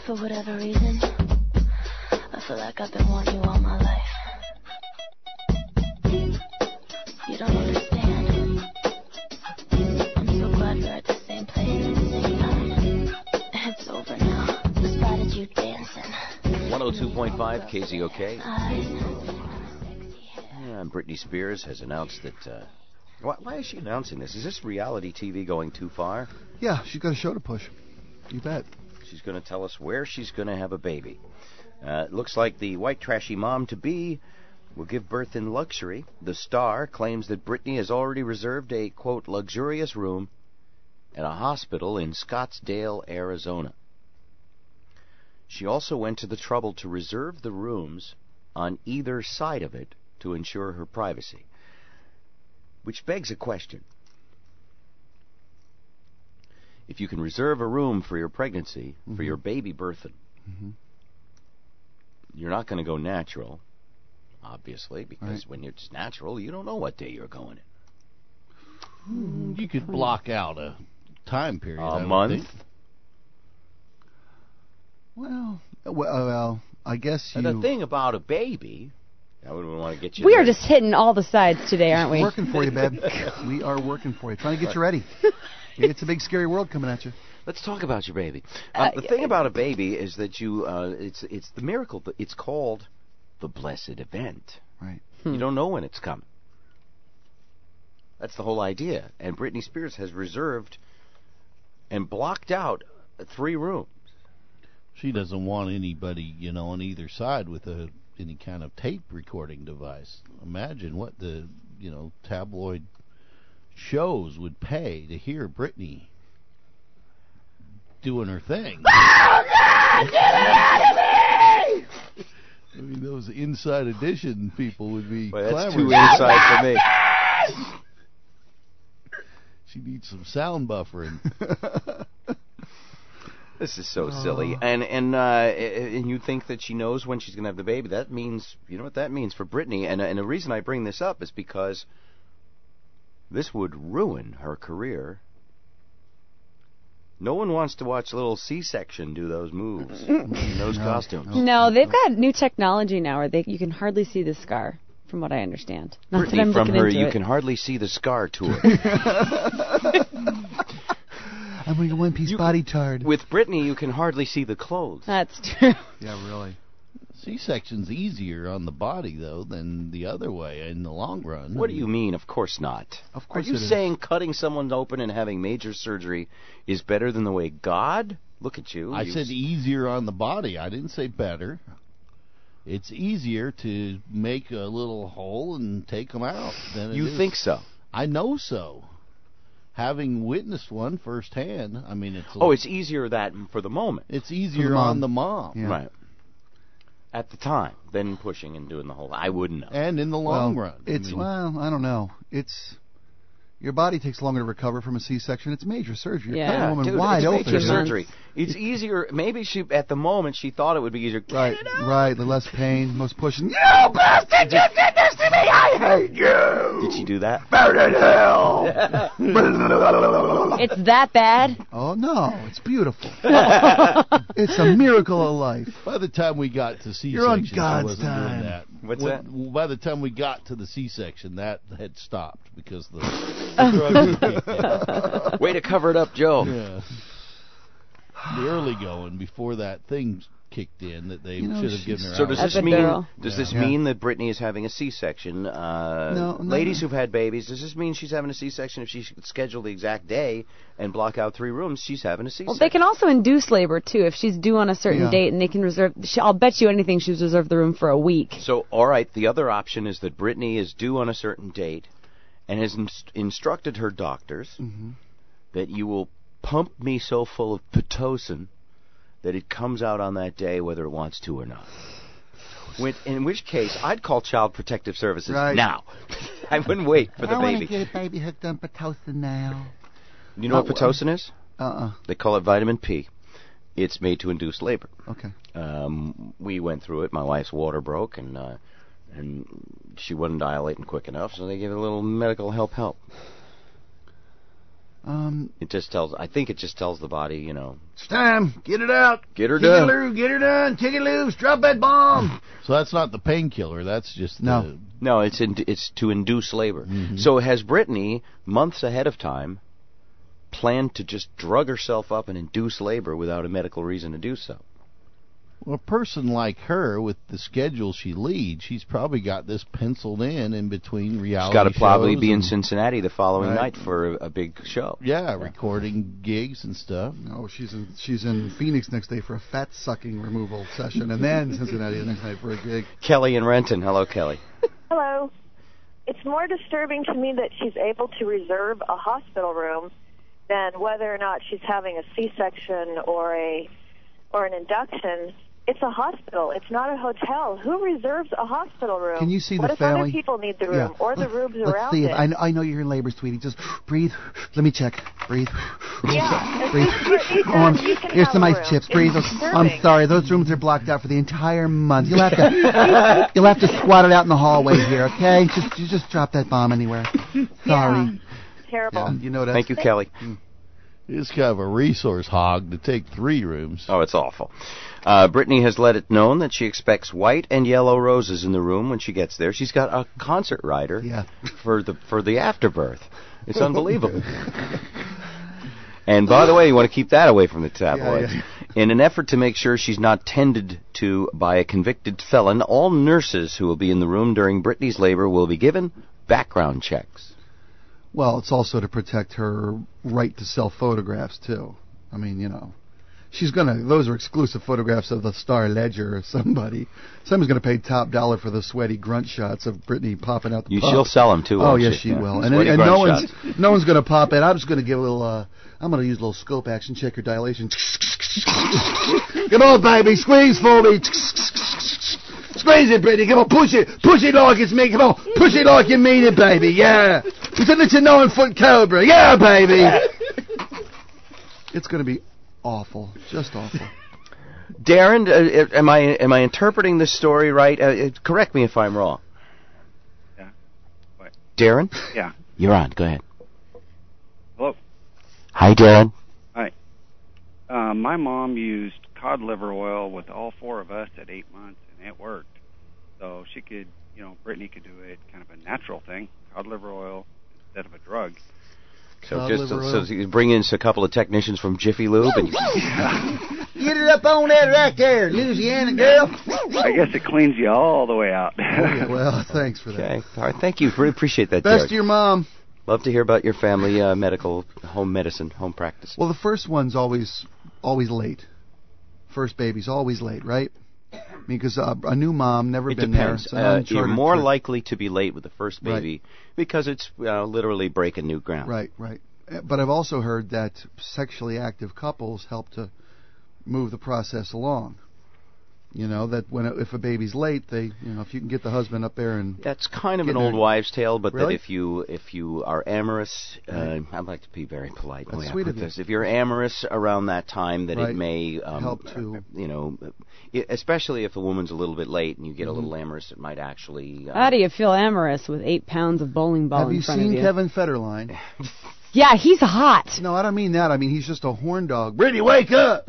For whatever reason, I feel like I've been wanting you all my life. You don't understand. I'm so glad we're at the same place at the same time. It's over now. I spotted you dancing. 102.5 KZOK. Yeah, Britney Spears has announced that... why is she announcing this? Is this reality TV going too far? Yeah, she's got a show to push. You bet. She's going to tell us where she's going to have a baby. It looks like the white trashy mom-to-be will give birth in luxury. The Star claims that Britney has already reserved a, quote, luxurious room at a hospital in Scottsdale, Arizona. She also went to the trouble to reserve the rooms on either side of it to ensure her privacy. Which begs a question. If you can reserve a room for your pregnancy, for your baby birthing, you're not going to go natural, obviously, because when it's natural, you don't know what day you're going in. You could block out a time period. A month? Well, I guess you... And the thing about a baby... I wouldn't want to get you... We are just hitting all the sides today, aren't we? Working for you, babe. We are working for you. Trying to get you ready. It's a big, scary world coming at you. Let's talk about your baby. The thing about a baby is that you... it's the miracle. It's called the blessed event. Right. You don't know when it's coming. That's the whole idea. And Britney Spears has reserved and blocked out 3 rooms. She doesn't want anybody, on either side with any kind of tape recording device. Imagine what the, tabloid shows would pay to hear Britney doing her thing. Oh, God, get it out of me! I mean, those Inside Edition people would be Well, that's clamoring. too inside for me. She needs some sound buffering. This is so silly. And you think that she knows when she's going to have the baby. That means, you know what that means for Britney. And the reason I bring this up is because this would ruin her career. No one wants to watch little C-section do those moves, in those costumes. No, they've got new technology now where you can hardly see the scar, from what I understand. Not that Britney, I'm from looking her into You it. Can Hardly See the Scar tour. I'm wearing a one-piece body tard. With Britney, you can hardly see the clothes. That's true. Yeah, really. C-section's easier on the body, though, than the other way in the long run. What do you mean? Of course not. Of course Are you it is. saying cutting someone open and having major surgery is better than the way God? Look at you. I said easier on the body. I didn't say better. It's easier to make a little hole and take them out than it You is. think so? I know so. Having witnessed one firsthand, I mean, it's... It's easier that for the moment. It's easier the mom. on the mom. Yeah. Right. At the time, than pushing and doing the whole... I wouldn't know. And in the long run. It's, I don't know. It's... Your body takes longer to recover from a C-section. It's major surgery. You're cutting a woman dude, wide it's open. major surgery. It's easier... Maybe at the moment, she thought it would be easier. Right. The less pain, most pushing. You bastard! You did this to me! I hate you! Did she do that? Burn in hell! It's that bad? Oh, no. It's beautiful. It's a miracle of life. By the time we got to C-section, You're on she God's wasn't time. doing that. What's that? By the time we got to the C-section, that had stopped because the drugs had kicked in. Way to cover it up, Joe. Yeah. The early going before that thing kicked in that they should have given her. So does hours. this mean that Britney is having a C-section? No. Ladies who've had babies, does this mean she's having a C-section? If she could schedule the exact day and block out 3 rooms, she's having a C-section. Well, they can also induce labor, too, if she's due on a certain date, and they can reserve... I'll bet you anything she's reserved the room for a week. So, all right, the other option is that Britney is due on a certain date and has instructed her doctors that you will pump me so full of Pitocin that it comes out on that day whether it wants to or not. In which case, I'd call Child Protective Services now. I wouldn't wait for the I baby. want to get a baby hooked on Pitocin now. You know what Pitocin is? Uh-uh. They call it vitamin P. It's made to induce labor. Okay. We went through it. My wife's water broke, and she wasn't dilating quick enough, so they gave her a little medical help. It just tells. I think it just tells the body, you know, it's time. Get it out. Get her done. Get her done. Take it loose. Drop that bomb. So that's not the painkiller. That's just no. No, it's to induce labor. Mm-hmm. So has Brittany, months ahead of time, planned to just drug herself up and induce labor without a medical reason to do so? Well, a person like her, with the schedule she leads, she's probably got this penciled in between reality shows. She's got to probably be in Cincinnati the following night for a big show. Yeah, recording gigs and stuff. No, she's in Phoenix next day for a fat sucking removal session, and then Cincinnati the next night for a gig. Kelly in Renton. Hello, Kelly. Hello. It's more disturbing to me that she's able to reserve a hospital room than whether or not she's having a C-section or an induction. It's a hospital. It's not a hotel. Who reserves a hospital room? Can you see what the if family? Other people need the room or the rooms around see it? I know you're in labor, sweetie. Just breathe. Let me check. Breathe. Yeah. Breathe. Here's some ice chips. Breathe. I'm sorry. Those rooms are blocked out for the entire month. You'll have to squat it out in the hallway here, okay? Just drop that bomb anywhere. Sorry. Yeah. Terrible. Yeah, you know that. Thank you, Kelly. It's kind of a resource hog to take 3 rooms. Oh, it's awful. Brittany has let it known that she expects white and yellow roses in the room when she gets there. She's got a concert rider for the afterbirth. It's unbelievable. And by the way, you want to keep that away from the tabloids. Yeah. In an effort to make sure she's not tended to by a convicted felon, all nurses who will be in the room during Brittany's labor will be given background checks. Well, it's also to protect her right to sell photographs, too. I mean, you know, those are exclusive photographs of the Star Ledger or somebody. Someone's going to pay top dollar for the sweaty grunt shots of Brittany popping out the pub. She'll sell them, too, Oh, won't yes, she? she will. And Sweaty no grunt one's going to pop in. I'm just going to give a little, I'm going to use a little scope action, check her dilation. Come on, baby, squeeze for me. Squeeze it, Brittany. Come on, push it. Push it like it's me. Come on, push it like you mean it, baby. Yeah. It's a 9-foot cobra. Yeah, baby. It's going to be awful. Just awful. Darren, am I interpreting this story right? Correct me if I'm wrong. Yeah. What? Darren? Yeah. You're on. Go ahead. Hello. Hi, Darren. Hi. My mom used cod liver oil with all 4 of us at 8 months, and it worked. So she could, Brittany could do it, kind of a natural thing, cod liver oil instead of a drug. So you bring in a couple of technicians from Jiffy Lube and get it up on that right there, Louisiana girl. I guess it cleans you all the way out. Well, thanks for that. Okay. All right. Thank you. Really appreciate that. Best Derek. to your mom. Love to hear about your family medical home medicine, home practice. Well, the first one's always late. First baby's always late, right? Because a new mom, never been depends. there. You're more likely to be late with the first baby because it's literally breaking new ground. Right. But I've also heard that sexually active couples help to move the process along. That if a baby's late, if you can get the husband up there and that's kind of an old wives' tale, but really? that if you are amorous, I'd like to be very polite. That's sweet of you. If you're amorous around that time, that it may help to especially if a woman's a little bit late and you get a little amorous, it might actually. How do you feel amorous with 8 pounds of bowling ball in front of you? Have you seen Kevin Federline? Yeah, he's hot. No, I don't mean that. I mean he's just a horn dog. Brittany, wake up!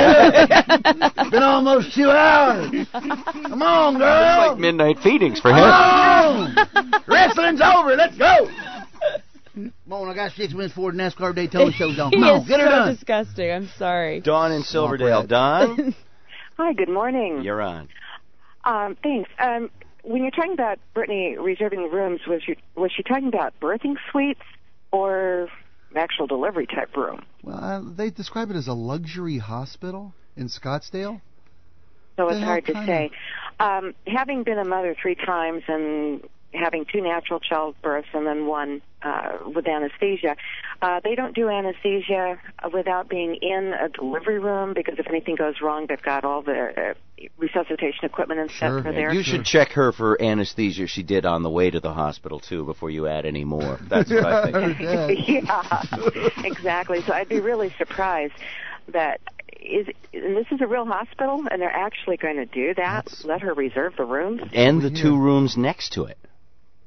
It's been almost 2 hours. Come on, girl. It's like midnight feedings for him. Come on! Wrestling's over. Let's go. Come on, I got 6 minutes for the NASCAR Daytona show's on. Come on, get her done. Disgusting. I'm sorry. Dawn in Silverdale. Dawn? Hi, good morning. You're on. Thanks. When you're talking about Brittany reserving rooms, was she talking about birthing suites or actual delivery type room? Well, they describe it as a luxury hospital in Scottsdale. So it's hard to say. Having been a mother 3 times and having 2 natural childbirths and then 1 with anesthesia, they don't do anesthesia without being in a delivery room because if anything goes wrong, they've got all the resuscitation equipment and stuff for there. You should check her for anesthesia she did on the way to the hospital, too, before you add any more. That's what I think. Yeah, exactly. So I'd be really surprised that and this is a real hospital, and they're actually going to do that, let her reserve the rooms. And the 2 rooms next to it.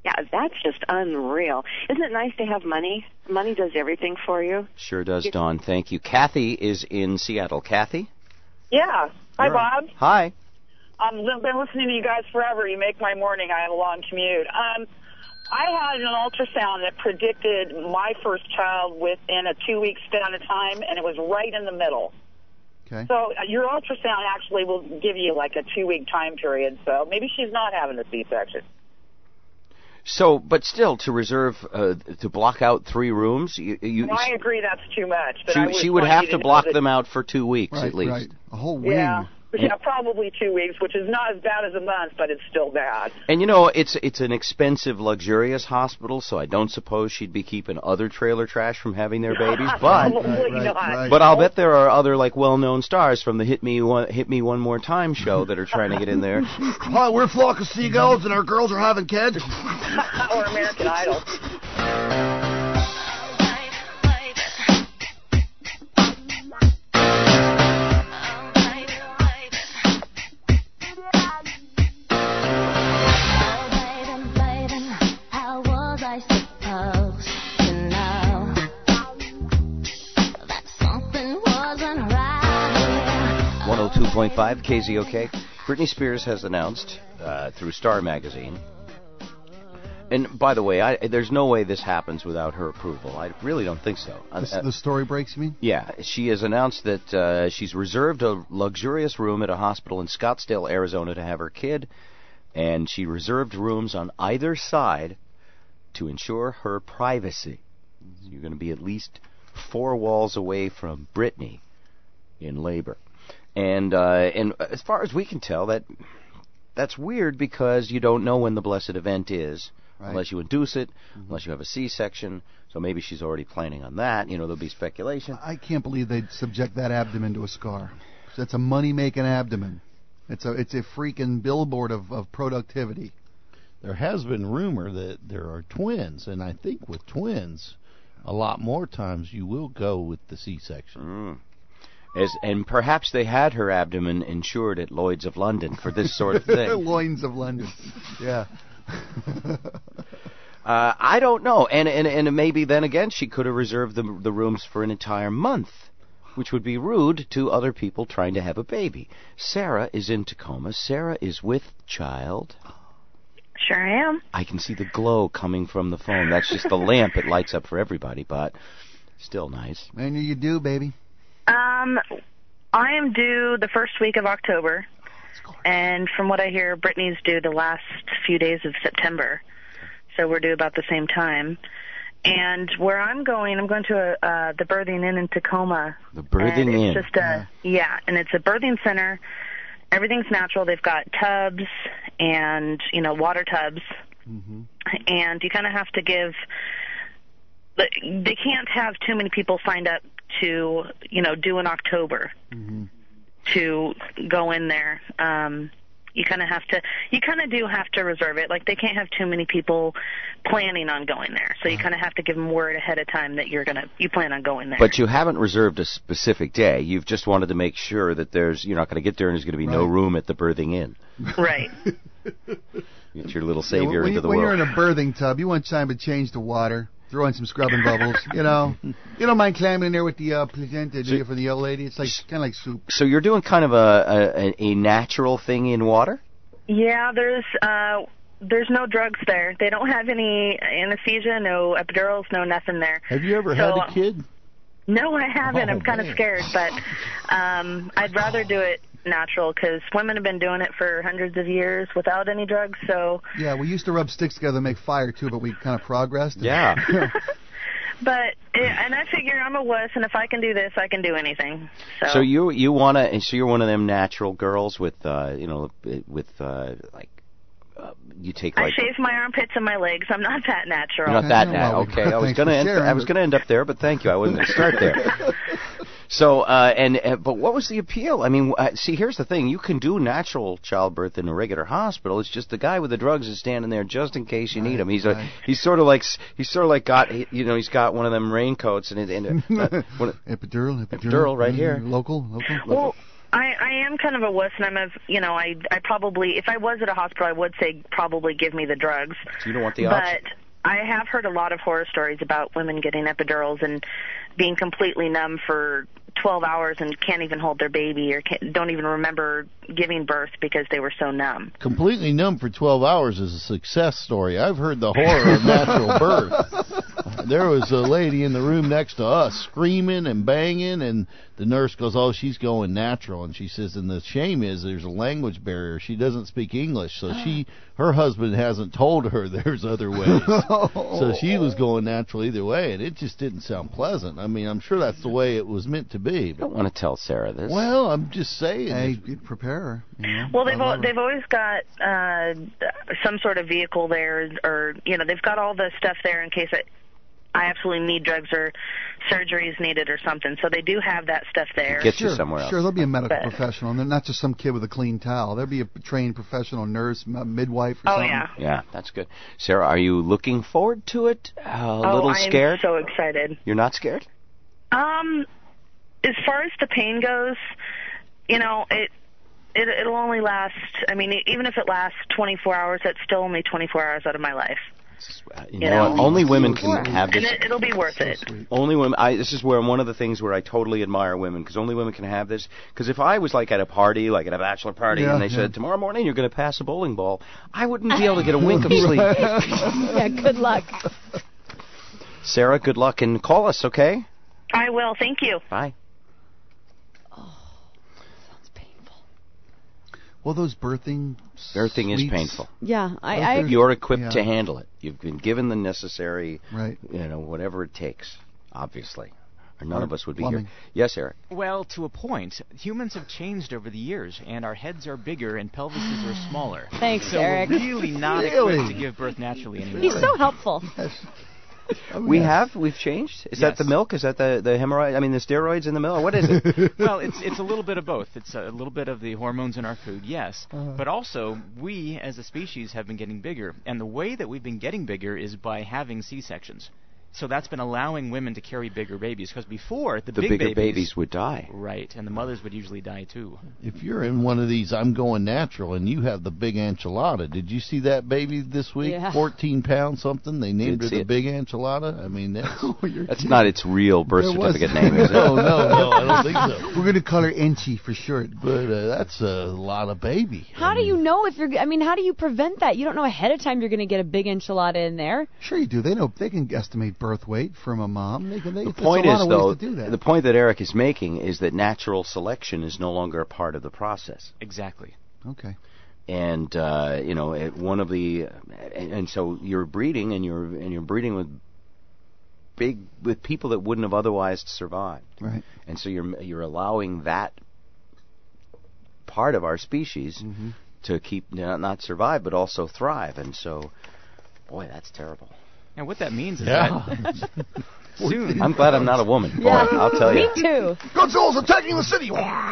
Yeah, that's just unreal. Isn't it nice to have money? Money does everything for you. Sure does, Dawn. Thank you. Kathy is in Seattle. Kathy? Yeah. Hi, Bob. Hi. I've been listening to you guys forever. You make my morning. I have a long commute. I had an ultrasound that predicted my first child within a 2-week span of time, and it was right in the middle. Okay. So your ultrasound actually will give you like a 2-week time period, so maybe she's not having a C-section. So, but still, to reserve, to block out 3 rooms, I agree that's too much. But she would have to block them out for 2 weeks at least. Right. A whole wing. Yeah, probably 2 weeks, which is not as bad as a month, but it's still bad. And you know, it's an expensive, luxurious hospital, so I don't suppose she'd be keeping other trailer trash from having their babies. But but I'll bet there are other like well-known stars from the Hit Me One More Time show that are trying to get in there. Hi, we're a flock of seagulls, and our girls are having kids. Or American Idol. How was I supposed to know that something wasn't right? 102.5 KZOK. Britney Spears has announced through Star Magazine. And by the way, there's no way this happens without her approval. I really don't think so. The story breaks, you mean? Yeah, she has announced that she's reserved a luxurious room at a hospital in Scottsdale, Arizona to have her kid, and she reserved rooms on either side to ensure her privacy. You're going to be at least 4 walls away from Britney in labor. And as far as we can tell, that's weird because you don't know when the blessed event is. Right. Unless you induce it, unless you have a C-section. So maybe she's already planning on that. You know, there'll be speculation. I can't believe they'd subject that abdomen to a scar. That's a money-making abdomen. It's a freaking billboard of productivity. There has been rumor that there are twins, and I think with twins, a lot more times you will go with the C-section. And perhaps they had her abdomen insured at Lloyd's of London for this sort of thing. Lloyd's of London, yeah. I don't know, and maybe then again she could have reserved the rooms for an entire month, which would be rude to other people trying to have a baby. Sarah is in Tacoma. Sarah is with child. Sure am. I can see the glow coming from the phone. That's just the lamp. It lights up for everybody, but still nice. When are you due, baby? I am due the first week of October. And from what I hear, Brittany's due the last few days of September. So we're due about the same time. And where I'm going to the Birthing Inn in Tacoma. The Birthing Inn. It's just and it's a birthing center. Everything's natural. They've got tubs and, water tubs. Mm-hmm. And you kind of have to give... They can't have too many people signed up to, due in October. Mm-hmm. To go in there. You kind of do have to reserve it. Like, they can't have too many people planning on going there. So you kind of have to give them word ahead of time that you plan on going there. But you haven't reserved a specific day. You've just wanted to make sure that you're not going to get there and there's going to be no room at the Birthing Inn. Right. Get your little savior into the world. When you're in a birthing tub, you want time to change the water. Throw in some scrubbing bubbles, You don't mind climbing in there with the placenta, do you, for the old lady? It's like kind of like soup. So you're doing kind of a natural thing in water? Yeah, there's no drugs there. They don't have any anesthesia, no epidurals, no nothing there. Have you ever had a kid? No, I haven't. I'm kind of scared, but I'd rather do it natural because women have been doing it for hundreds of years without any drugs. So yeah, we used to rub sticks together to make fire too, but we kind of progressed. Yeah. But and I figure I'm a wuss, and if I can do this, I can do anything. So you're one of them natural girls with you take like... I shave my armpits and my legs. I'm not that natural. You're not that natural. Okay, I was going to end up there, but thank you. I wasn't going to start there. So, but what was the appeal? I mean, see, here's the thing. You can do natural childbirth in a regular hospital. It's just the guy with the drugs is standing there just in case you need him. He's sort of like got, he's got one of them raincoats and epidural right here. Local. Well, I am kind of a wuss, and I probably, if I was at a hospital, I would say probably give me the drugs. So you don't want the option? But I have heard a lot of horror stories about women getting epidurals and being completely numb for 12 hours and can't even hold their baby or don't even remember giving birth because they were so numb. Completely numb for 12 hours is a success story. I've heard the horror of natural birth. There was a lady in the room next to us screaming and banging, and the nurse goes, "Oh, she's going natural." And she says, and the shame is there's a language barrier. She doesn't speak English, so her husband hasn't told her there's other ways. So she was going natural either way, and it just didn't sound pleasant. I mean, I'm sure that's the way it was meant to be. I don't want to tell Sarah this. Well, I'm just saying. Hey, prepare her. You know? Well, they've always got some sort of vehicle there, or they've got all the stuff there in case I absolutely need drugs or surgery is needed or something. So they do have that stuff there. Get you somewhere else. Sure, there'll be a medical professional, and they're not just some kid with a clean towel. There'll be a trained professional nurse, midwife, or something. Yeah. Yeah, that's good. Sarah, are you looking forward to it? A little scared? I'm so excited. You're not scared? As far as the pain goes, it'll only last, even if it lasts 24 hours, that's still only 24 hours out of my life. Only women can have this. And it'll be worth it. Only women. This is where one of the things where I totally admire women, because only women can have this. Because if I was like at a party, like at a bachelor party, and they said tomorrow morning you're going to pass a bowling ball, I wouldn't be able to get a wink of sleep. Yeah, good luck. Sarah, good luck, and call us, okay? I will. Thank you. Bye. Well, those birthing is painful. Yeah, You're equipped to handle it. You've been given the necessary, whatever it takes, obviously. Or none of us would be here. Yes, Eric? Well, to a point. Humans have changed over the years, and our heads are bigger and pelvises are smaller. Thanks, so Eric. We're really not equipped to give birth naturally anymore. He's so helpful. We've changed? Is that the milk? Is that the hemorrhoid? I mean, the steroids in the milk? What is it? Well, it's a little bit of both. It's a little bit of the hormones in our food, yes. But also, we as a species have been getting bigger. And the way that we've been getting bigger is by having C-sections. So that's been allowing women to carry bigger babies, because before the bigger babies would die. Right, and the mothers would usually die too. If you're in one of these I'm going natural and you have the big enchilada, did you see that baby this week? Yeah. 14 pounds something. They named her the big enchilada. I mean, that's not its real birth certificate name, is it? No, I don't think so. We're going to call her Enchi for short. But that's a lot of baby. How do you know if you're? How do you prevent that? You don't know ahead of time you're going to get a big enchilada in there. Sure you do. They know. They can estimate birth weight from a mom. The point is, though, the point that Eric is making is that natural selection is no longer a part of the process. Exactly. Okay. And one of the, and so you're breeding, and you're breeding with people that wouldn't have otherwise survived. Right. And so you're allowing that part of our species to keep not survive but also thrive. And so, boy, that's terrible. And what that means is that soon... I'm glad I'm not a woman. Boy, I'll tell you. Me too. Godzilla's attacking the city.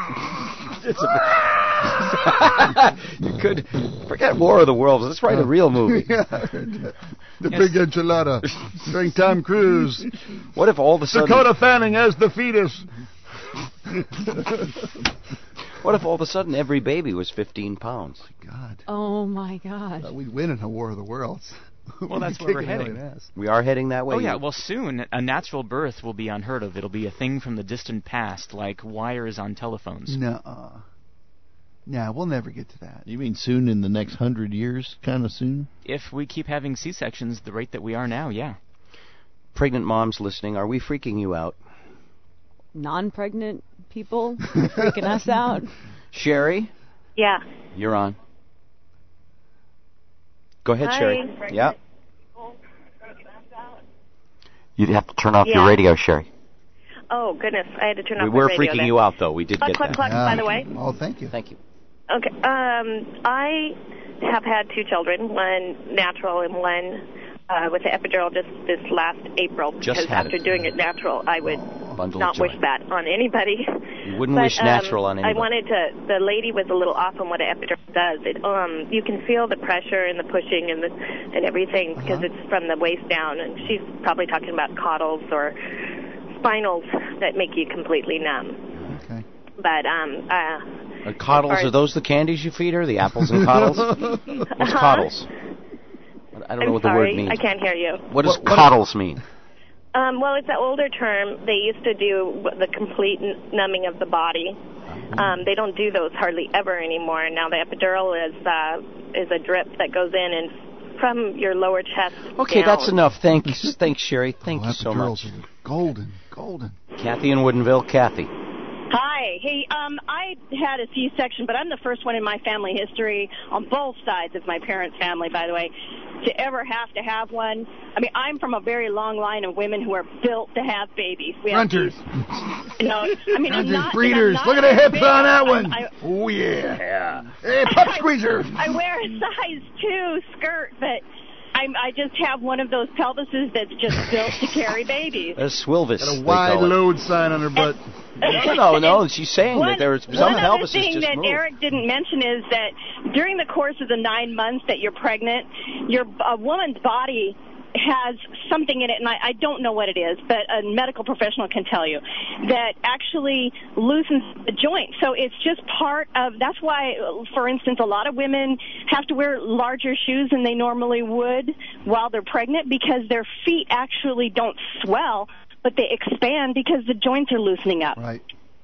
You could forget War of the Worlds. Let's write a real movie. The big enchilada. Starring Tom Cruise. What if all of a sudden... Dakota Fanning as the fetus. What if all of a sudden every baby was 15 pounds? God. Oh, my God. We'd win in a War of the Worlds. Well, that's where we're heading. We are heading that way. Oh, yeah. Well, soon a natural birth will be unheard of. It'll be a thing from the distant past, like wires on telephones. No, we'll never get to that. You mean soon, in the next 100 years, kind of soon? If we keep having C-sections the rate that we are now, yeah. Pregnant moms listening, are we freaking you out? Non-pregnant people freaking us out. Sherry? Yeah. You're on. Go ahead, Hi. Sherry. Yeah. You'd have to turn off your radio, Sherry. Oh, goodness. I had to turn off We my were radio freaking then. you out, though. We did get Cluck, that. cluck, by the way. Oh, thank you. Thank you. Okay. I have had two children, one natural and one with the epidural just this last April. Because after doing it natural, I would not wish that on anybody. You wouldn't wish natural on anybody. I wanted to, the lady was a little off on what an epidural does. It, you can feel the pressure and the pushing and everything because it's from the waist down. And she's probably talking about caudals or spinals that make you completely numb. Okay. But Coddles, are those the candies you feed her? The apples and coddles? What's coddles? I don't know what the word means. I can't hear you. What does coddles mean? Well, it's an older term. They used to do the complete numbing of the body. They don't do those hardly ever anymore. Now the epidural is a drip that goes in and from your lower chest Okay, down. that's enough. Thanks, Sherry. Thank you so much. Golden. Kathy in Woodinville. Kathy. Hi. Hey, I had a C-section, but I'm the first one in my family history, on both sides of my parents' family, by the way, to ever have one. I mean, I'm from a very long line of women who are built to have babies. Hunters. I'm not breeders. Look at the hips on that one. Oh, yeah. Hey, pup squeezer. I wear a size 2 skirt, but I just have one of those pelvises that's just built to carry babies. A Swilvis. Got a wide load sign on her butt. No. She's saying that there's some pelvises just move. One other thing that Eric didn't mention is that during the course of the 9 months that you're pregnant, a woman's body has something in it, and I don't know what it is, but a medical professional can tell you, that actually loosens the joint. So it's just part of, that's why, for instance, a lot of women have to wear larger shoes than they normally would while they're pregnant because their feet actually don't swell, but they expand because the joints are loosening up. Right.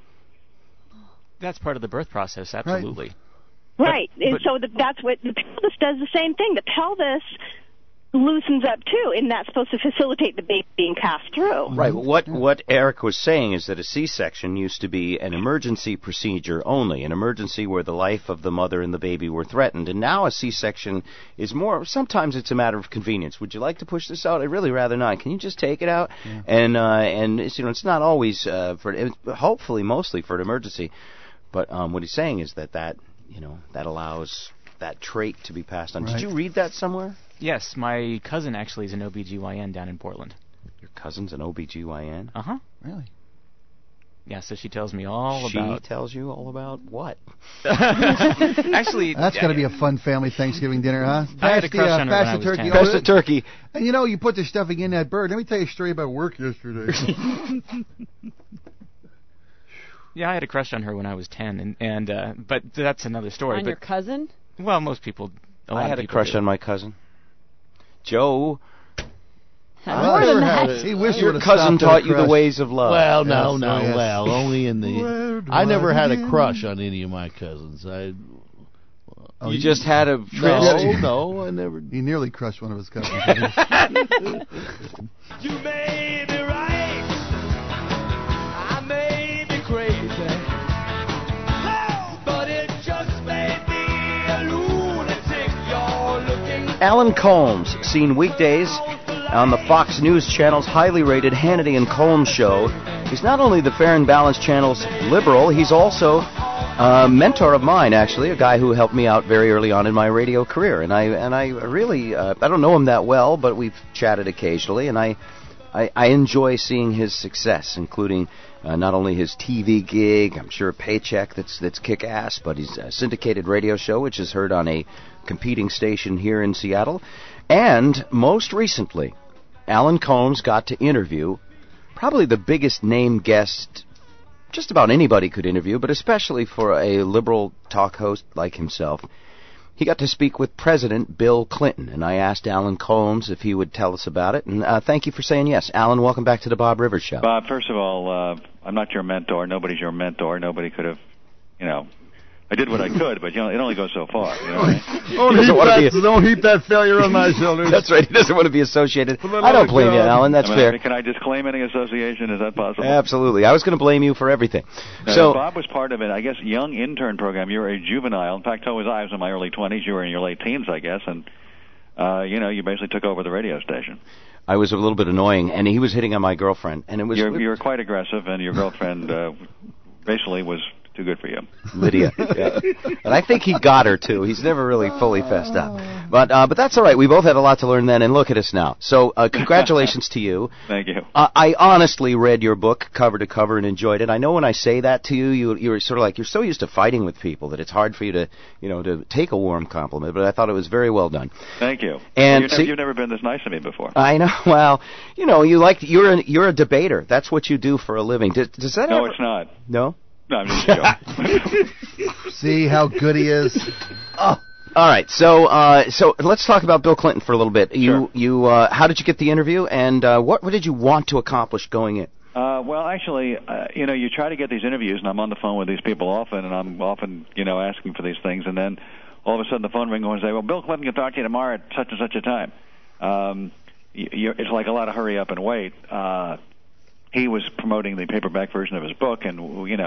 That's part of the birth process, absolutely. Right. And so that's what the pelvis does, the same thing. The pelvis loosens up too, and that's supposed to facilitate the baby being passed through. Right. What Eric was saying is that a C-section used to be an emergency procedure only, an emergency where the life of the mother and the baby were threatened. And now a C-section is more, sometimes it's a matter of convenience. Would you like to push this out? I'd really rather not. Can you just take it out? Yeah. And it's, it's not always hopefully mostly for an emergency. But what he's saying is that allows that trait to be passed on. Right. Did you read that somewhere? Yes, my cousin actually is an OBGYN down in Portland. Your cousin's an OBGYN? Uh-huh. Really? Yeah, so she tells me all about... She tells you all about what? Actually... That's got to be a fun family Thanksgiving dinner, huh? I had a crush on her when I was 10. Pass the turkey. And you put the stuffing in that bird. Let me tell you a story about work yesterday. Yeah, I had a crush on her when I was 10, but that's another story. On your cousin? Well, most people... I had a crush on my cousin. Joe. More than that. Your cousin taught you the ways of love. Well, no. Well, only in the... I never had a crush on any of my cousins. You just had a... No, I never... He nearly crushed one of his cousins. You may be right. I may be crazy. But it just may be a lunatic you're looking for. Alan Colmes, seen weekdays on the Fox News Channel's highly rated Hannity and Colmes show. He's not only the Fair and Balanced Channel's liberal, he's also a mentor of mine, actually, a guy who helped me out very early on in my radio career. And I really, I don't know him that well, but we've chatted occasionally, and I enjoy seeing his success, including not only his TV gig, I'm sure a paycheck that's kick-ass, but his syndicated radio show, which is heard on a competing station here in Seattle. And most recently, Alan Colmes got to interview probably the biggest name guest just about anybody could interview, but especially for a liberal talk host like himself. He got to speak with President Bill Clinton, and I asked Alan Colmes if he would tell us about it. And thank you for saying yes. Alan, welcome back to the Bob Rivers Show. Bob, first of all, I'm not your mentor. Nobody's your mentor. Nobody could have, I did what I could, but it only goes so far. You know what I mean? Don't heap that failure on my shoulders. That's right. He doesn't want to be associated. I don't blame you, Alan. That's fair. Can I disclaim any association? Is that possible? Absolutely. I was going to blame you for everything. So Bob was part of it, I guess, young intern program. You were a juvenile. In fact, so was I. I was in my early 20s. You were in your late teens, I guess, and you basically took over the radio station. I was a little bit annoying, and he was hitting on my girlfriend, and it was. You were quite aggressive, and your girlfriend basically was too good for you. Lydia. Yeah. And I think he got her, too. He's never really fully fessed up. But that's all right. We both had a lot to learn then, and look at us now. So congratulations to you. Thank you. I honestly read your book cover to cover and enjoyed it. I know when I say that to you, you're sort of like, you're so used to fighting with people that it's hard for you to, to take a warm compliment, but I thought it was very well done. Thank you. And you've never been this nice to me before. I know. Well, you're a debater. That's what you do for a living. Does that No, it's not. No? No, I'm just joking. See how good he is? Oh. All right, so let's talk about Bill Clinton for a little bit. Sure. How did you get the interview, and what did you want to accomplish going in? Well, actually, you try to get these interviews, and I'm on the phone with these people often, and I'm often, asking for these things, and then all of a sudden the phone rings and say, well, Bill Clinton can talk to you tomorrow at such and such a time. It's like a lot of hurry up and wait. He was promoting the paperback version of his book, and,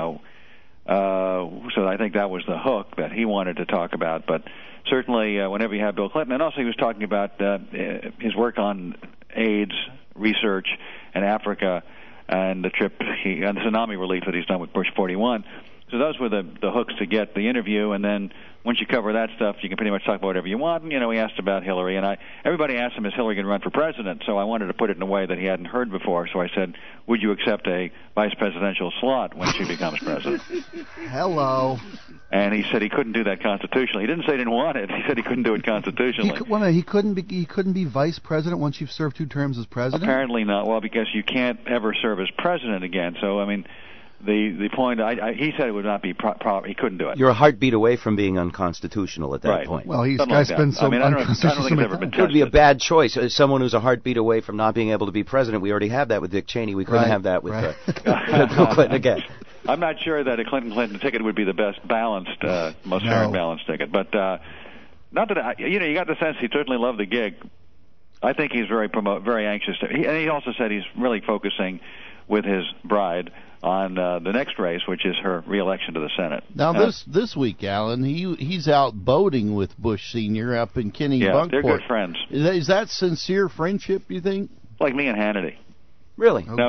so I think that was the hook that he wanted to talk about. But certainly whenever you have Bill Clinton, and also he was talking about his work on AIDS research and Africa and the trip, and the tsunami relief that he's done with Bush 41. So those were the hooks to get the interview, and then once you cover that stuff, you can pretty much talk about whatever you want. And, he asked about Hillary, and everybody asked him, is Hillary going to run for president? So I wanted to put it in a way that he hadn't heard before. So I said, would you accept a vice presidential slot when she becomes president? Hello. And he said he couldn't do that constitutionally. He didn't say he didn't want it. He said he couldn't do it constitutionally. He couldn't be vice president once you've served 2 terms as president? Apparently not. Well, because you can't ever serve as president again. So, I mean, the point, he said it would not be proper. He couldn't do it. You're a heartbeat away from being unconstitutional at that point. Well, guy's been so unconstitutional. It would be a bad choice. As someone who's a heartbeat away from not being able to be president, we already have that with Dick Cheney. We couldn't have that with Bill Clinton again. I'm not sure that a Clinton ticket would be the best balanced, most fair and balanced ticket. But not that you got the sense he certainly loved the gig. I think he's very anxious to. And he also said he's really focusing with his bride on the next race, which is her re-election to the Senate. Now this week, Alan, he's out boating with Bush Sr. up in Kennebunkport. They're good friends. Is that sincere friendship, you think? Like me and Hannity. Really? No,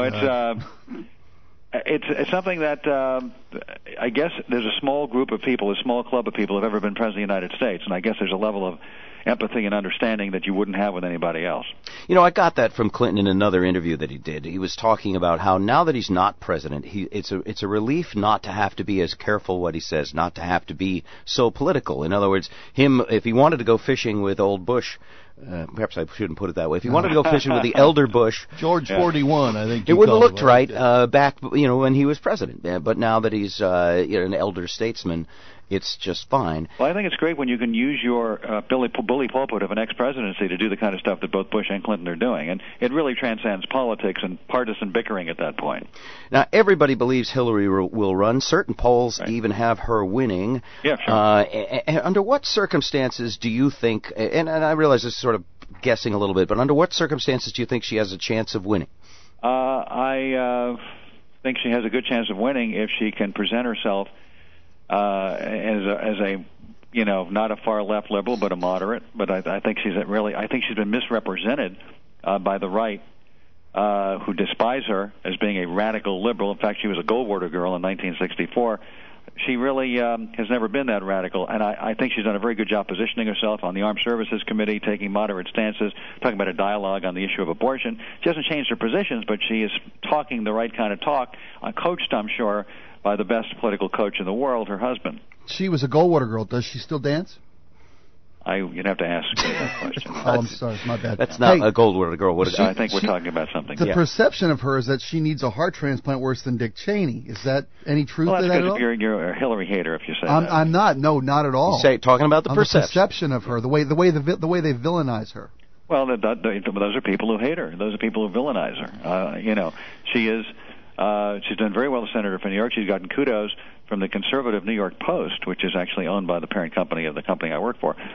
it's something that I guess there's a small group of people, a small club of people who have ever been president of the United States, and I guess there's a level of empathy and understanding that you wouldn't have with anybody else. I got that from Clinton in another interview that he did. He was talking about how now that he's not president, it's a relief not to have to be as careful what he says, not to have to be so political. In other words, if he wanted to go fishing with old Bush, perhaps I shouldn't put it that way. If he wanted to go fishing with the elder Bush, George 41, I think it wouldn't have looked right back, when he was president. But now that he's an elder statesman, it's just fine. Well, I think it's great when you can use your bully pulpit of an ex-presidency to do the kind of stuff that both Bush and Clinton are doing, and it really transcends politics and partisan bickering at that point. Now, everybody believes Hillary will run. Certain polls even have her winning. Yeah, sure. And under what circumstances do you think, and I realize this is sort of guessing a little bit, but under what circumstances do you think she has a chance of winning? I think she has a good chance of winning if she can present herself as a not a far left liberal, but a moderate. But I think she's been misrepresented by the right, who despise her as being a radical liberal. In fact, she was a Goldwater girl in 1964. She really has never been that radical, and I think she's done a very good job positioning herself on the Armed Services Committee, taking moderate stances, talking about a dialogue on the issue of abortion. She hasn't changed her positions, but she is talking the right kind of talk, coached, I'm sure, by the best political coach in the world, her husband. She was a Goldwater girl. Does she still dance? You'd have to ask me that question. I'm sorry, my bad. That's not a Goldwater girl. I think we're talking about something. The perception of her is that she needs a heart transplant worse than Dick Cheney. Is that any truth to that at all? You're a Hillary hater if you say that. I'm not. No, not at all. Talking about the perception of her, the way they villainize her. Well, those are people who hate her. Those are people who villainize her. She is. She's done very well as senator for New York. She's gotten kudos from the conservative New York Post, which is actually owned by the parent company of the company I work for.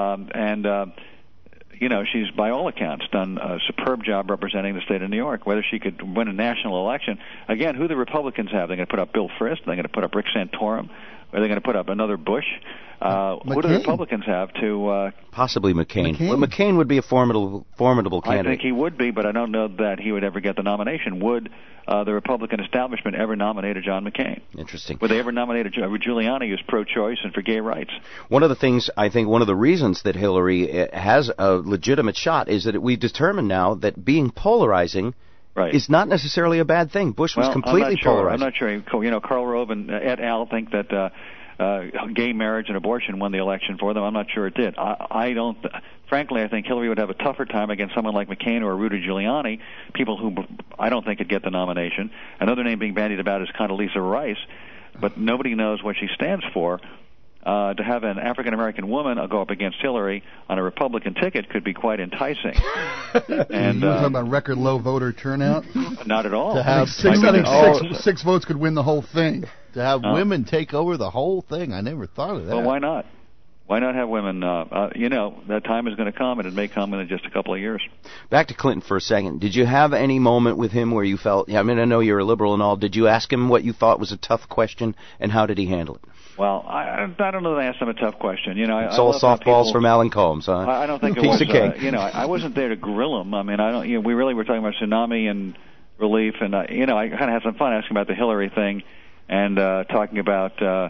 She's by all accounts done a superb job representing the state of New York. Whether she could win a national election, again, who the Republicans have? They're going to put up Bill Frist. They're going to put up Rick Santorum. Are they going to put up another Bush? Who do the Republicans have to... Possibly McCain. Well, McCain would be a formidable candidate. I think he would be, but I don't know that he would ever get the nomination. Would the Republican establishment ever nominate a John McCain? Interesting. Would they ever nominate a Giuliani who's pro-choice and for gay rights? One of the things, I think, one of the reasons that Hillary has a legitimate shot is that we've determined now that being polarizing is not necessarily a bad thing. Bush was completely polarizing. I'm not sure. Karl Rove and et al. Think that gay marriage and abortion won the election for them. I'm not sure it did. I don't. Frankly, I think Hillary would have a tougher time against someone like McCain or Rudy Giuliani, people who I don't think could get the nomination. Another name being bandied about is Condoleezza Rice. but nobody knows what she stands for. To have an African-American woman go up against Hillary on a Republican ticket could be quite enticing. And you were talking about record low voter turnout? Not at all. To have six votes could win the whole thing. To have women take over the whole thing, I never thought of that. Well, why not? Why not have women? That time is going to come, and it may come in just a couple of years. Back to Clinton for a second. Did you have any moment with him where you felt, I mean, I know you're a liberal and all, did you ask him what you thought was a tough question, and how did he handle it? Well, I don't know that I asked him a tough question. It's all softballs from Alan Combs, huh? I don't think it was. I wasn't there to grill him. I mean, I don't. We really were talking about tsunami and relief, and I kind of had some fun asking about the Hillary thing, and talking about the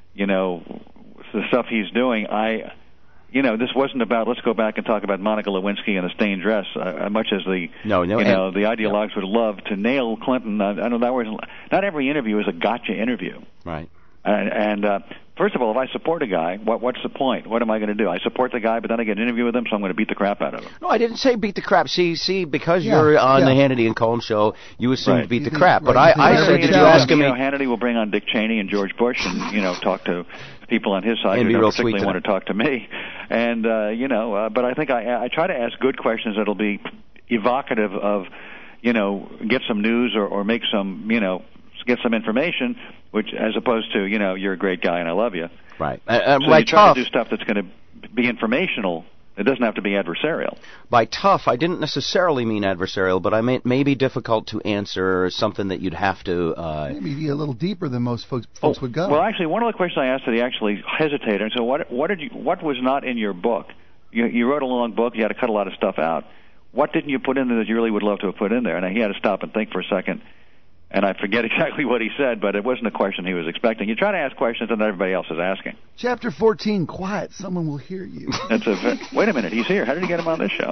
stuff he's doing. This wasn't about let's go back and talk about Monica Lewinsky in a stained dress, much as the ideologues would love to nail Clinton. I know that was not every interview is a gotcha interview. Right. And first of all, if I support a guy, what's the point? What am I going to do? I support the guy, but then I get an interview with him, so I'm going to beat the crap out of him. No, I didn't say beat the crap. See, because you're on the Hannity and Combs show, you assumed beat the crap. But I said, did you ask him? Hannity will bring on Dick Cheney and George Bush, and talk to people on his side who don't particularly want to talk to me. And but I think I try to ask good questions that'll be evocative of, get some news or make some, get some information, which as opposed to, you're a great guy and I love you. Right. So you try to do stuff that's going to be informational. It doesn't have to be adversarial. By tough, I didn't necessarily mean adversarial, but I meant maybe difficult to answer, something that you'd have to... maybe a little deeper than most folks would go. Well, actually, one of the questions I asked that he actually hesitated and said, what was not in your book? You wrote a long book. You had to cut a lot of stuff out. What didn't you put in there that you really would love to have put in there? And he had to stop and think for a second. And I forget exactly what he said, but it wasn't a question he was expecting. You try to ask questions that everybody else is asking. Chapter 14, quiet. Someone will hear you. Wait a minute, he's here. How did you get him on this show?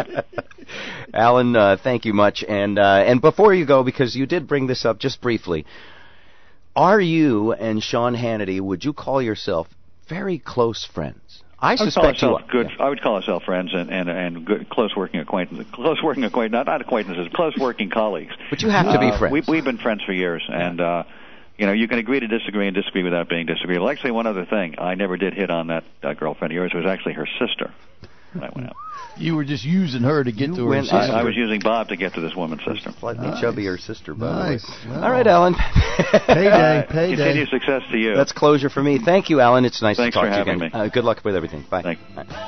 Alan, thank you much. And before you go, because you did bring this up just briefly, are you and Sean Hannity, would you call yourself very close friends? I suspect you are. I would call ourselves friends and good, close working acquaintances. Not acquaintances, close working colleagues. But you have to be friends. We've been friends for years, and you can agree to disagree and disagree without being disagreeable. Actually, one other thing, I never did hit on that girlfriend of yours. It was actually her sister when I went out. You were just using her to get to her sister. I was using Bob to get to this woman's sister. Slightly chubbier sister, by nice. the way. All right, Alan. Payday. Continued success to you. That's closure for me. Thank you, Alan. It's nice to talk to you again. Thanks for having me. Good luck with everything. Bye. Thanks.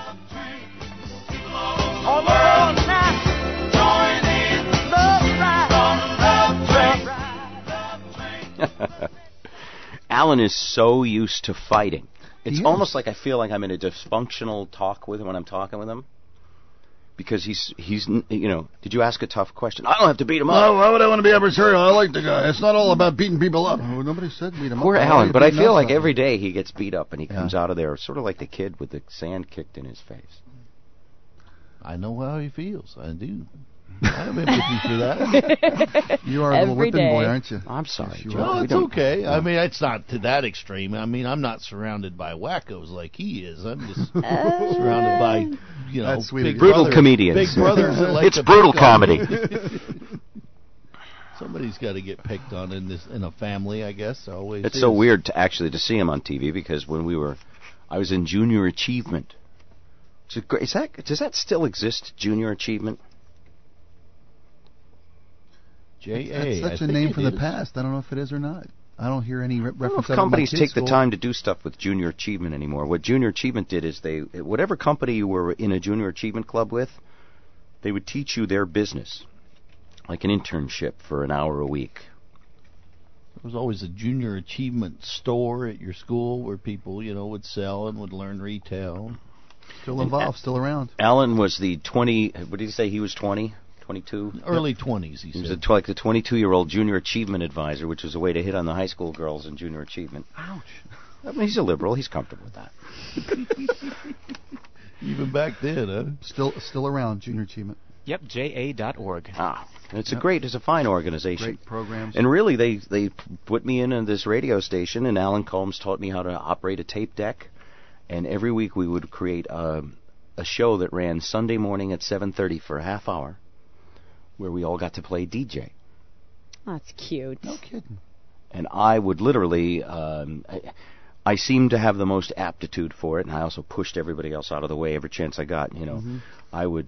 Alan is so used to fighting. It's almost like I feel like I'm in a dysfunctional talk with him when I'm talking with him. Because he's did you ask a tough question? I don't have to beat him up. No, why would I want to be adversarial? I like the guy. It's not all about beating people up. Nobody said beat him up. Poor Alan, but I feel like every day he gets beat up and he comes out of there sort of like the kid with the sand kicked in his face. I know how he feels. I do. I have empathy for that. You are a little whipping boy, aren't you? I'm sorry. No, it's okay. I mean, it's not to that extreme. I mean, I'm not surrounded by wackos like he is. I'm just surrounded by, big brutal comedians. Big brothers that like it's brutal comedy. Somebody's got to get picked on in a family, I guess. Always. It's so weird to see him on TV because when I was in Junior Achievement. Does that still exist? Junior Achievement. That's such a name from the past. I don't know if it is or not. I don't hear any reference. Companies take the time to do stuff with Junior Achievement anymore. What Junior Achievement did is whatever company you were in a Junior Achievement Club with, they would teach you their business, like an internship for an hour a week. There was always a Junior Achievement store at your school where people, would sell and would learn retail. Still involved, still around. Alan was the 20. What did he say? He was 20. 22? Early 20s, he said. He was like the 22-year-old Junior Achievement Advisor, which was a way to hit on the high school girls in Junior Achievement. Ouch. I mean, he's a liberal. He's comfortable with that. Even back then, huh? Still around, Junior Achievement. Yep, JA.org. It's a fine organization. Great programs. And really, they put me in this radio station, and Alan Combs taught me how to operate a tape deck. And every week we would create a show that ran Sunday morning at 7:30 for a half hour, where we all got to play DJ. That's cute. No kidding. And I would literally, I seemed to have the most aptitude for it, and I also pushed everybody else out of the way every chance I got. I would,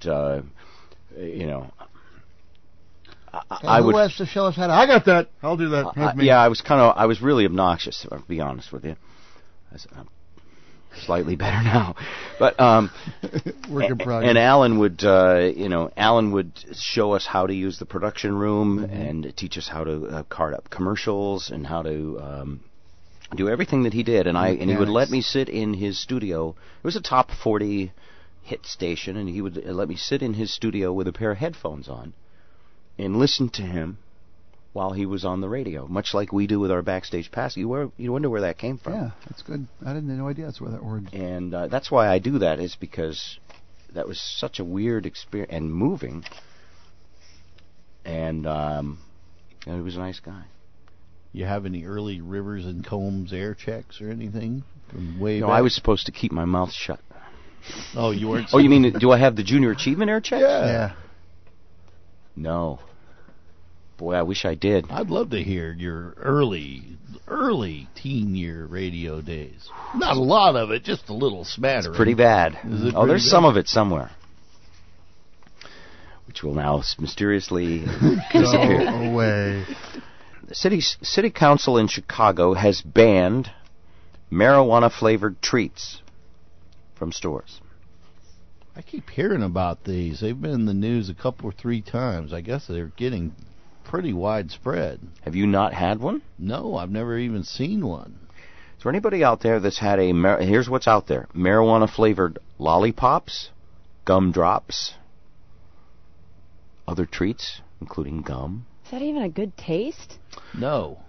I who would. has to show us how to? I got that. I'll do that. That's me. Yeah, I was really obnoxious, to be honest with you. I'm slightly better now, but work in progress. And Alan would, Alan would show us how to use the production room and teach us how to card up commercials and how to do everything that he did. And he would let me sit in his studio. It was a top 40 hit station, and he would let me sit in his studio with a pair of headphones on and listen to him while he was on the radio, much like we do with our backstage pass. You wonder where that came from. Yeah, that's good. I didn't have no idea that's where that word. And that's why I do that, is because that was such a weird experience and moving. And he was a nice guy. You have any early Rivers and Combs air checks or anything from way back? No, I was supposed to keep my mouth shut. Oh, you weren't? Oh, you mean, do I have the Junior Achievement air checks? Yeah. No. Boy, I wish I did. I'd love to hear your early teen year radio days. Not a lot of it, just a little smattering. It's pretty bad. There's bad? Some of it somewhere, which will now mysteriously disappear. Go away. The city council in Chicago has banned marijuana-flavored treats from stores. I keep hearing about these. They've been in the news a couple or three times. I guess they're getting pretty widespread. Have you not had one? No, I've never even seen one. Is there anybody out there that's had here's what's out there: marijuana-flavored lollipops, gumdrops, other treats, including gum. Is that even a good taste? No.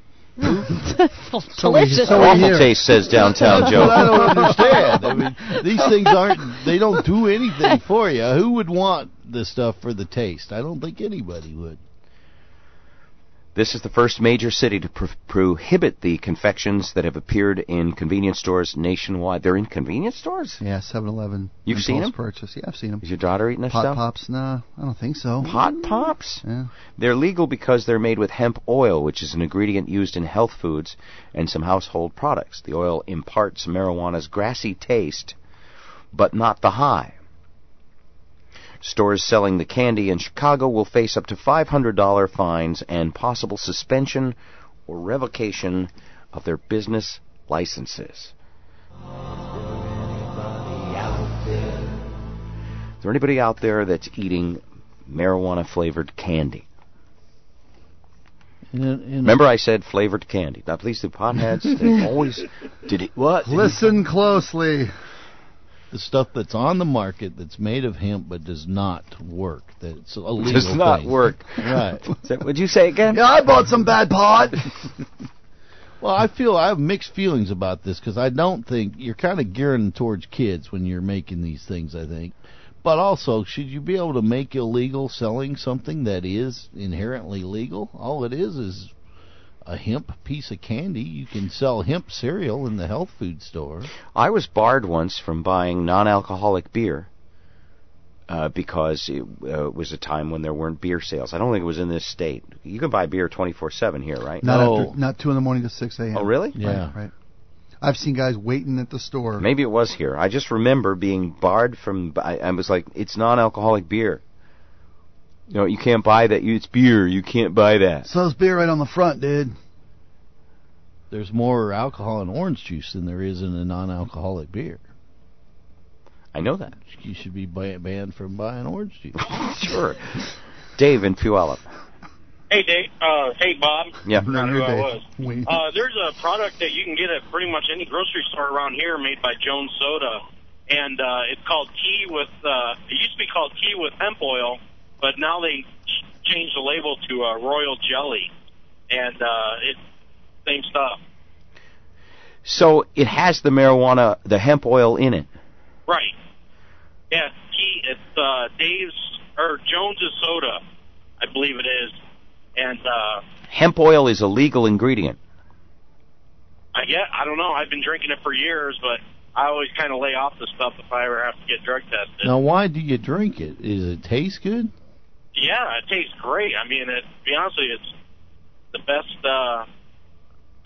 Delicious. Awful taste, says Downtown Joe. I don't understand. I mean, these things they don't do anything for you. Who would want this stuff for the taste? I don't think anybody would. This is the first major city to prohibit the confections that have appeared in convenience stores nationwide. They're in convenience stores? Yeah, 7-Eleven. You've seen them? Purchase. Yeah, I've seen them. Is your daughter eating this Pot stuff? Pops? Nah, I don't think so. Pot Pops? Yeah. They're legal because they're made with hemp oil, which is an ingredient used in health foods and some household products. The oil imparts marijuana's grassy taste, but not the high. Stores selling the candy in Chicago will face up to $500 fines and possible suspension or revocation of their business licenses. Is there anybody out there that's eating marijuana-flavored candy? Remember I said flavored candy. Now, please, the potheads, they always... Did it... What? Listen closely. The stuff that's on the market that's made of hemp but does not work. That's a legal does not thing. work. Right. Would you say again? Yeah, I bought some bad pot. Well, I have mixed feelings about this because I don't think you're kind of gearing towards kids when you're making these things, I think. But also, should you be able to make illegal selling something that is inherently legal? All it is a hemp piece of candy. You can sell hemp cereal in the health food store. I was barred once from buying non-alcoholic beer because it was a time when there weren't beer sales. I don't think it was in this state. You can buy beer 24/7 here, right? Not 2 in the morning to 6 a.m. Oh, really? Yeah. Right. I've seen guys waiting at the store. Maybe it was here. I just remember being barred from... I was like, it's non-alcoholic beer. You know, you can't buy that. It's beer. You can't buy that. Sells beer right on the front, dude. There's more alcohol in orange juice than there is in a non-alcoholic beer. I know that. You should be banned from buying orange juice. Sure. Dave in Puyallup. Hey, Dave. Hey, Bob. Yeah. Not who I was. There's a product that you can get at pretty much any grocery store around here made by Jones Soda, and it's called tea with. It used to be called tea with hemp oil, but now they changed the label to royal jelly, and it's same stuff. So it has the marijuana, the hemp oil in it. Right. Yeah, tea. It's Jones's Soda, I believe it is. And hemp oil is a legal ingredient. I don't know. I've been drinking it for years, but I always kind of lay off the stuff if I ever have to get drug tested. Now, why do you drink it? Does it taste good? Yeah, it tastes great. I mean, to be honest with you, it's the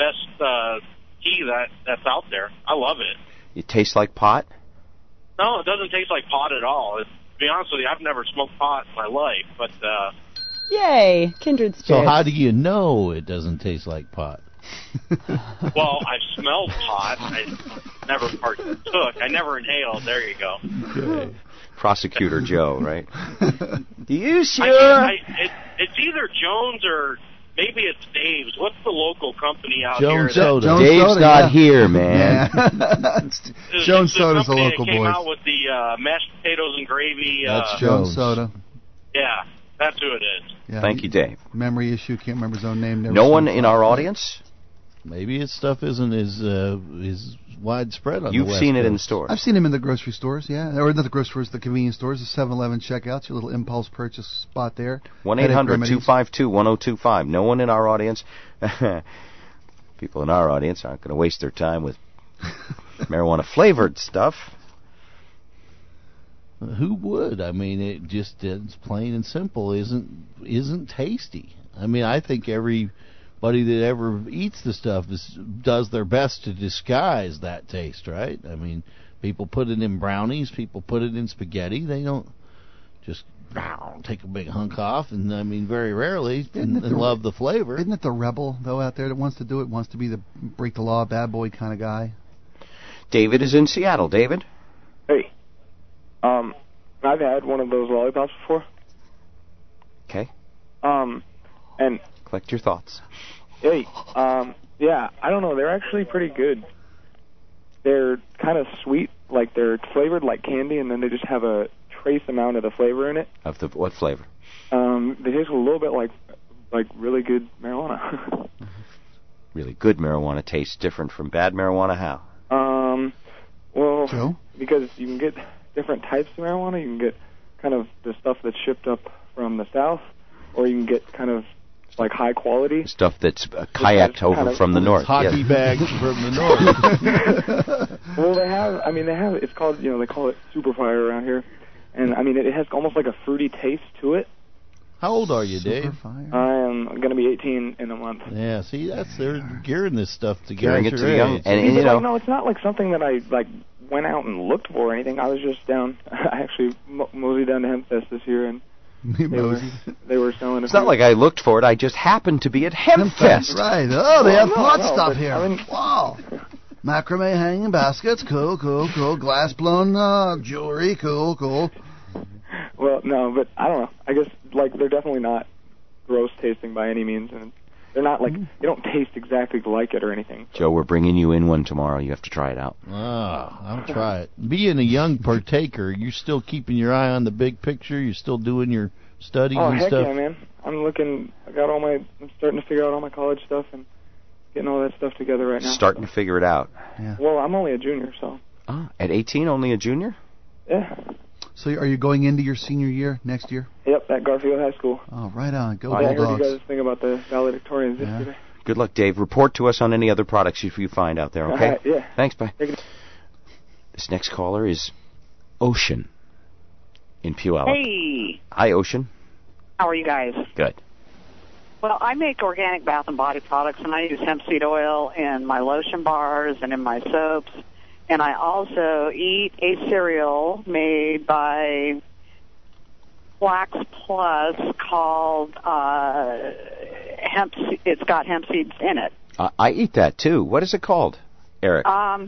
best tea that's out there. I love it. It tastes like pot? No, it doesn't taste like pot at all. To be honest with you, I've never smoked pot in my life, but Yay, kindred spirits. So how do you know it doesn't taste like pot? well, I've smelled pot. I never partook. I never inhaled. There you go. Okay. Prosecutor Joe, right? You sure? It's either Jones or maybe it's Dave's. What's the local company out Jones here? Soda. Dave's Soda, not yeah. here, man. Jones Soda's the company local that came boys. out with the mashed potatoes and gravy. That's Jones Soda. Yeah, that's who it is. Yeah, Thank you, Dave. Memory issue. Can't remember his own name. Never No seen one it. in our audience? Maybe his stuff isn't as widespread on You've the West seen it in the Coast. stores. I've seen him in the grocery stores, yeah. Or not the grocery stores, the convenience stores, the 7-Eleven checkouts, your little impulse purchase spot there. 1-800-252-1025. No one in our audience. People in our audience aren't going to waste their time with marijuana-flavored stuff. Who would? I mean, it just it's plain and simple isn't tasty. I mean, I think everybody that ever eats the stuff does their best to disguise that taste, right? I mean, people put it in brownies, people put it in spaghetti. They don't just take a big hunk off, and I mean, very rarely and love the flavor. Isn't it the rebel, though, out there that wants to do it, wants to be the break the law, bad boy kind of guy? David is in Seattle. David? Hey. I've had one of those lollipops before. Okay. And collect your thoughts. Hey, yeah, I don't know. They're actually pretty good. They're kind of sweet, like they're flavored like candy, and then they just have a trace amount of the flavor in it. Of the what flavor? They taste a little bit like really good marijuana. Really good marijuana tastes different from bad marijuana. How? Well, Joe? Because you can get different types of marijuana. You can get kind of the stuff that's shipped up from the south, or you can get kind of like high quality Stuff that's kayaked over from the north. Hockey bags from the north. Well, they have. It's called, they call it Superfire around here, and I mean, it has almost like a fruity taste to it. How old are you, Dave? I am going to be 18 in a month. Yeah, see, they're gearing this stuff together. Gearing it to the young, and no, it's not like something that I went out and looked for or anything. I was just down. I actually moseyed down to HempFest this year, and they were selling it. It's not like I looked for it. I just happened to be at HempFest. Right. Oh, they have pot no, stuff but, here. I mean, wow. Macrame hanging baskets. Cool. Glass blown jewelry. Cool. Well, no, but I don't know. I guess they're definitely not gross tasting by any means, and they're not they don't taste exactly like it or anything. Joe, we're bringing you in one tomorrow. You have to try it out. I'll try it. Being a young partaker, you're still keeping your eye on the big picture. You're still doing your studies and heck stuff. Yeah, man. I'm starting to figure out all my college stuff and getting all that stuff together right now. Starting to figure it out. Yeah. Well, I'm only a junior, so. At 18, only a junior? Yeah. So are you going into your senior year next year? Yep, at Garfield High School. Oh, right on. Go I heard Bulldogs. you guys think about the valedictorians yesterday. Good luck, Dave. Report to us on any other products you find out there, okay? Yeah. Thanks, bye. This next caller is Ocean in Puyallup. Hey. Hi, Ocean. How are you guys? Good. Well, I make organic bath and body products, and I use hemp seed oil in my lotion bars and in my soaps. And I also eat a cereal made by Flax Plus called hemp. It's got hemp seeds in it. I eat that too. What is it called, Eric? God.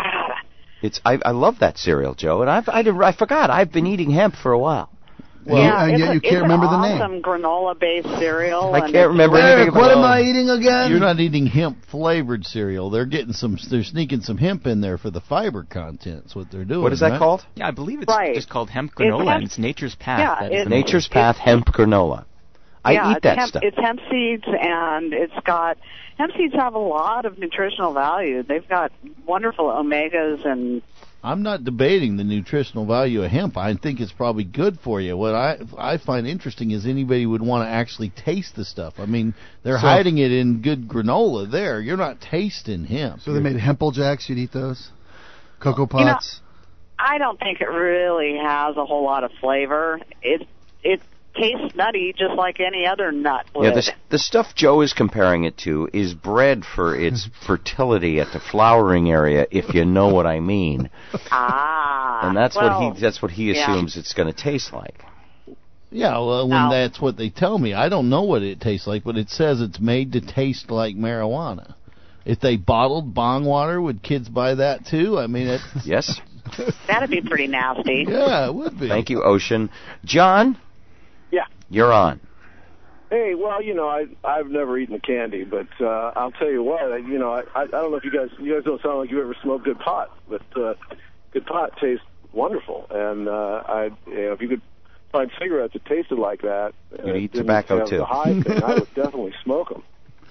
I love that cereal, Joe, and I forgot. I've been eating hemp for a while. Well, and yet you can't remember the name. It's an awesome granola-based cereal. I can't remember anything about it. What am I eating again? You're not eating hemp-flavored cereal. They're sneaking some hemp in there for the fiber content. That's what they're doing. What is that called? Yeah, I believe it's just called hemp granola, and it's Nature's Path. Yeah, Nature's Path hemp granola. I eat that stuff. It's hemp seeds, and hemp seeds have a lot of nutritional value. They've got wonderful omegas and. I'm not debating the nutritional value of hemp. I think it's probably good for you. What I find interesting is anybody would want to actually taste the stuff. I mean, they're hiding it in good granola there. You're not tasting hemp. So they made Hempel Jacks. You'd eat those? Cocoa Pots? I don't think it really has a whole lot of flavor. tastes nutty just like any other nut would. Yeah, the stuff Joe is comparing it to is bred for its fertility at the flowering area, if you know what I mean. And that's what he assumes it's going to taste like. Yeah, well, when that's what they tell me. I don't know what it tastes like, but it says it's made to taste like marijuana. If they bottled bong water, would kids buy that too? I mean, it's... Yes. That'd be pretty nasty. Yeah, it would be. Thank you, Ocean. John? Yeah. You're on. Hey, well, I've never eaten the candy, but I'll tell you what, I don't know if you guys don't sound like you ever smoked good pot, but good pot tastes wonderful, and if you could find cigarettes that tasted like that, you'd eat tobacco too. The high thing, I would definitely smoke them.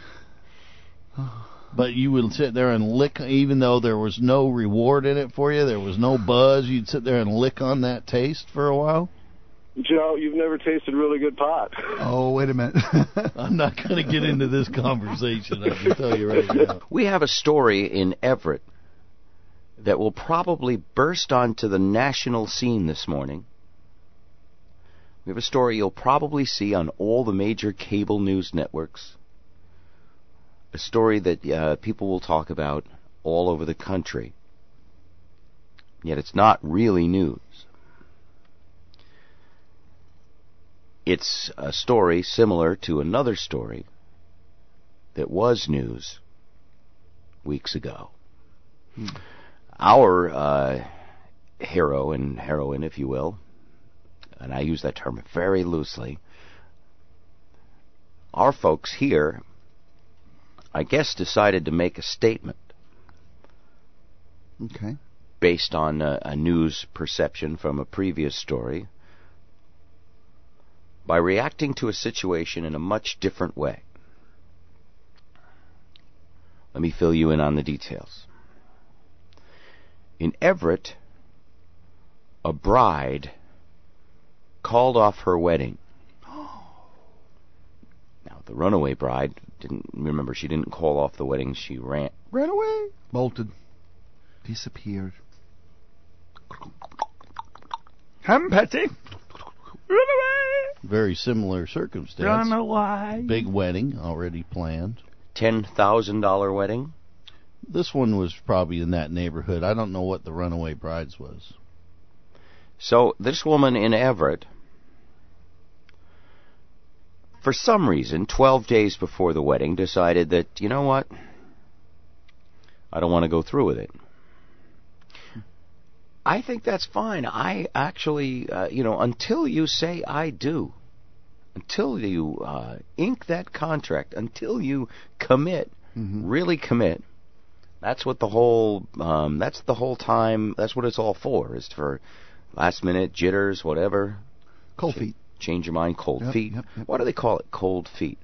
But you would sit there and lick, even though there was no reward in it for you, there was no buzz, you'd sit there and lick on that taste for a while? Joe, you've never tasted really good pot. Oh, wait a minute. I'm not going to get into this conversation, I can tell you right now. We have a story in Everett that will probably burst onto the national scene this morning. We have a story you'll probably see on all the major cable news networks. A story that people will talk about all over the country. Yet it's not really news. It's a story similar to another story that was news weeks ago. Our hero and heroine, if you will, and I use that term very loosely, our folks here, I guess, decided to make a statement. Okay. Based on a news perception from a previous story, by reacting to a situation in a much different way. Let me fill you in on the details. In Everett, a bride called off her wedding. Now, the runaway bride she didn't call off the wedding, she ran away. Bolted. Disappeared. Come, Patsy. Run away. Very similar circumstance. Run away. Big wedding already planned. $10,000 wedding. This one was probably in that neighborhood. I don't know what the runaway bride's was. So this woman in Everett, for some reason, 12 days before the wedding, decided that, you know what, I don't want to go through with it. I think that's fine. I actually, until you say I do, until you ink that contract, until you commit, really commit, that's what the whole time, that's what it's all for, is for last minute jitters, whatever. Cold feet. Change your mind, cold feet. Yep. Why do they call it cold feet?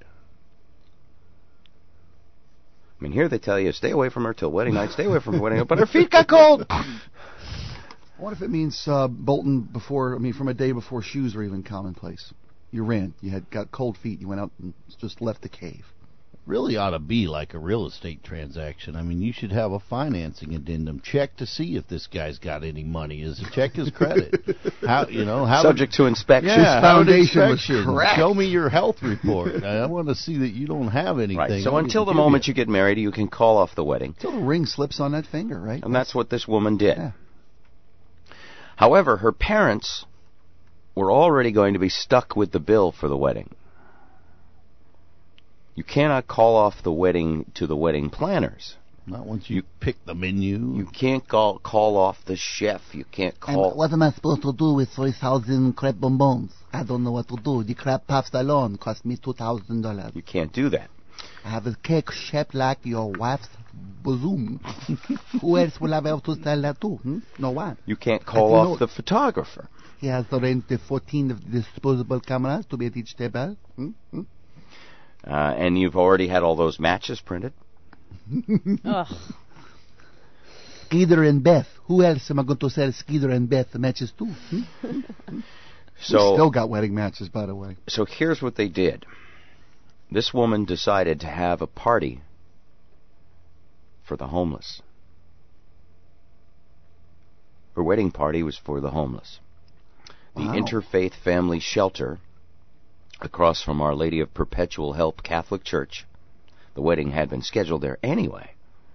I mean, here they tell you, stay away from her till wedding night, stay away from her wedding night, but her feet got cold! What if it means bolting from a day before shoes were even commonplace? You ran, you got cold feet, you went out and just left the cave. Really ought to be like a real estate transaction. I mean, you should have a financing addendum. Check to see if this guy's got any money. Check his credit. Subject to inspection. Yeah, foundation was correct. Show me your health report. I want to see that you don't have anything. Right. So until the moment you get married, you can call off the wedding. Until the ring slips on that finger, right? And that's what this woman did. Yeah. However, her parents were already going to be stuck with the bill for the wedding. You cannot call off the wedding to the wedding planners. Not once you pick the menu. You can't call off the chef. You can't call... And what am I supposed to do with 3,000 crepe bonbons? I don't know what to do. The crepe puffs alone cost me $2,000. You can't do that. I have a cake shaped like your wife's bosom. Who else will I be able to sell that to? No one. You can't call off the photographer. He has arranged the 14 disposable cameras to be at each table. And you've already had all those matches printed. Skeeter and Beth. Who else am I going to sell Skeeter and Beth matches to? So we still got wedding matches, by the way. So here's what they did. This woman decided to have a party for the homeless. Her wedding party was for the homeless. The Interfaith Family Shelter across from Our Lady of Perpetual Help Catholic Church. The wedding had been scheduled there anyway.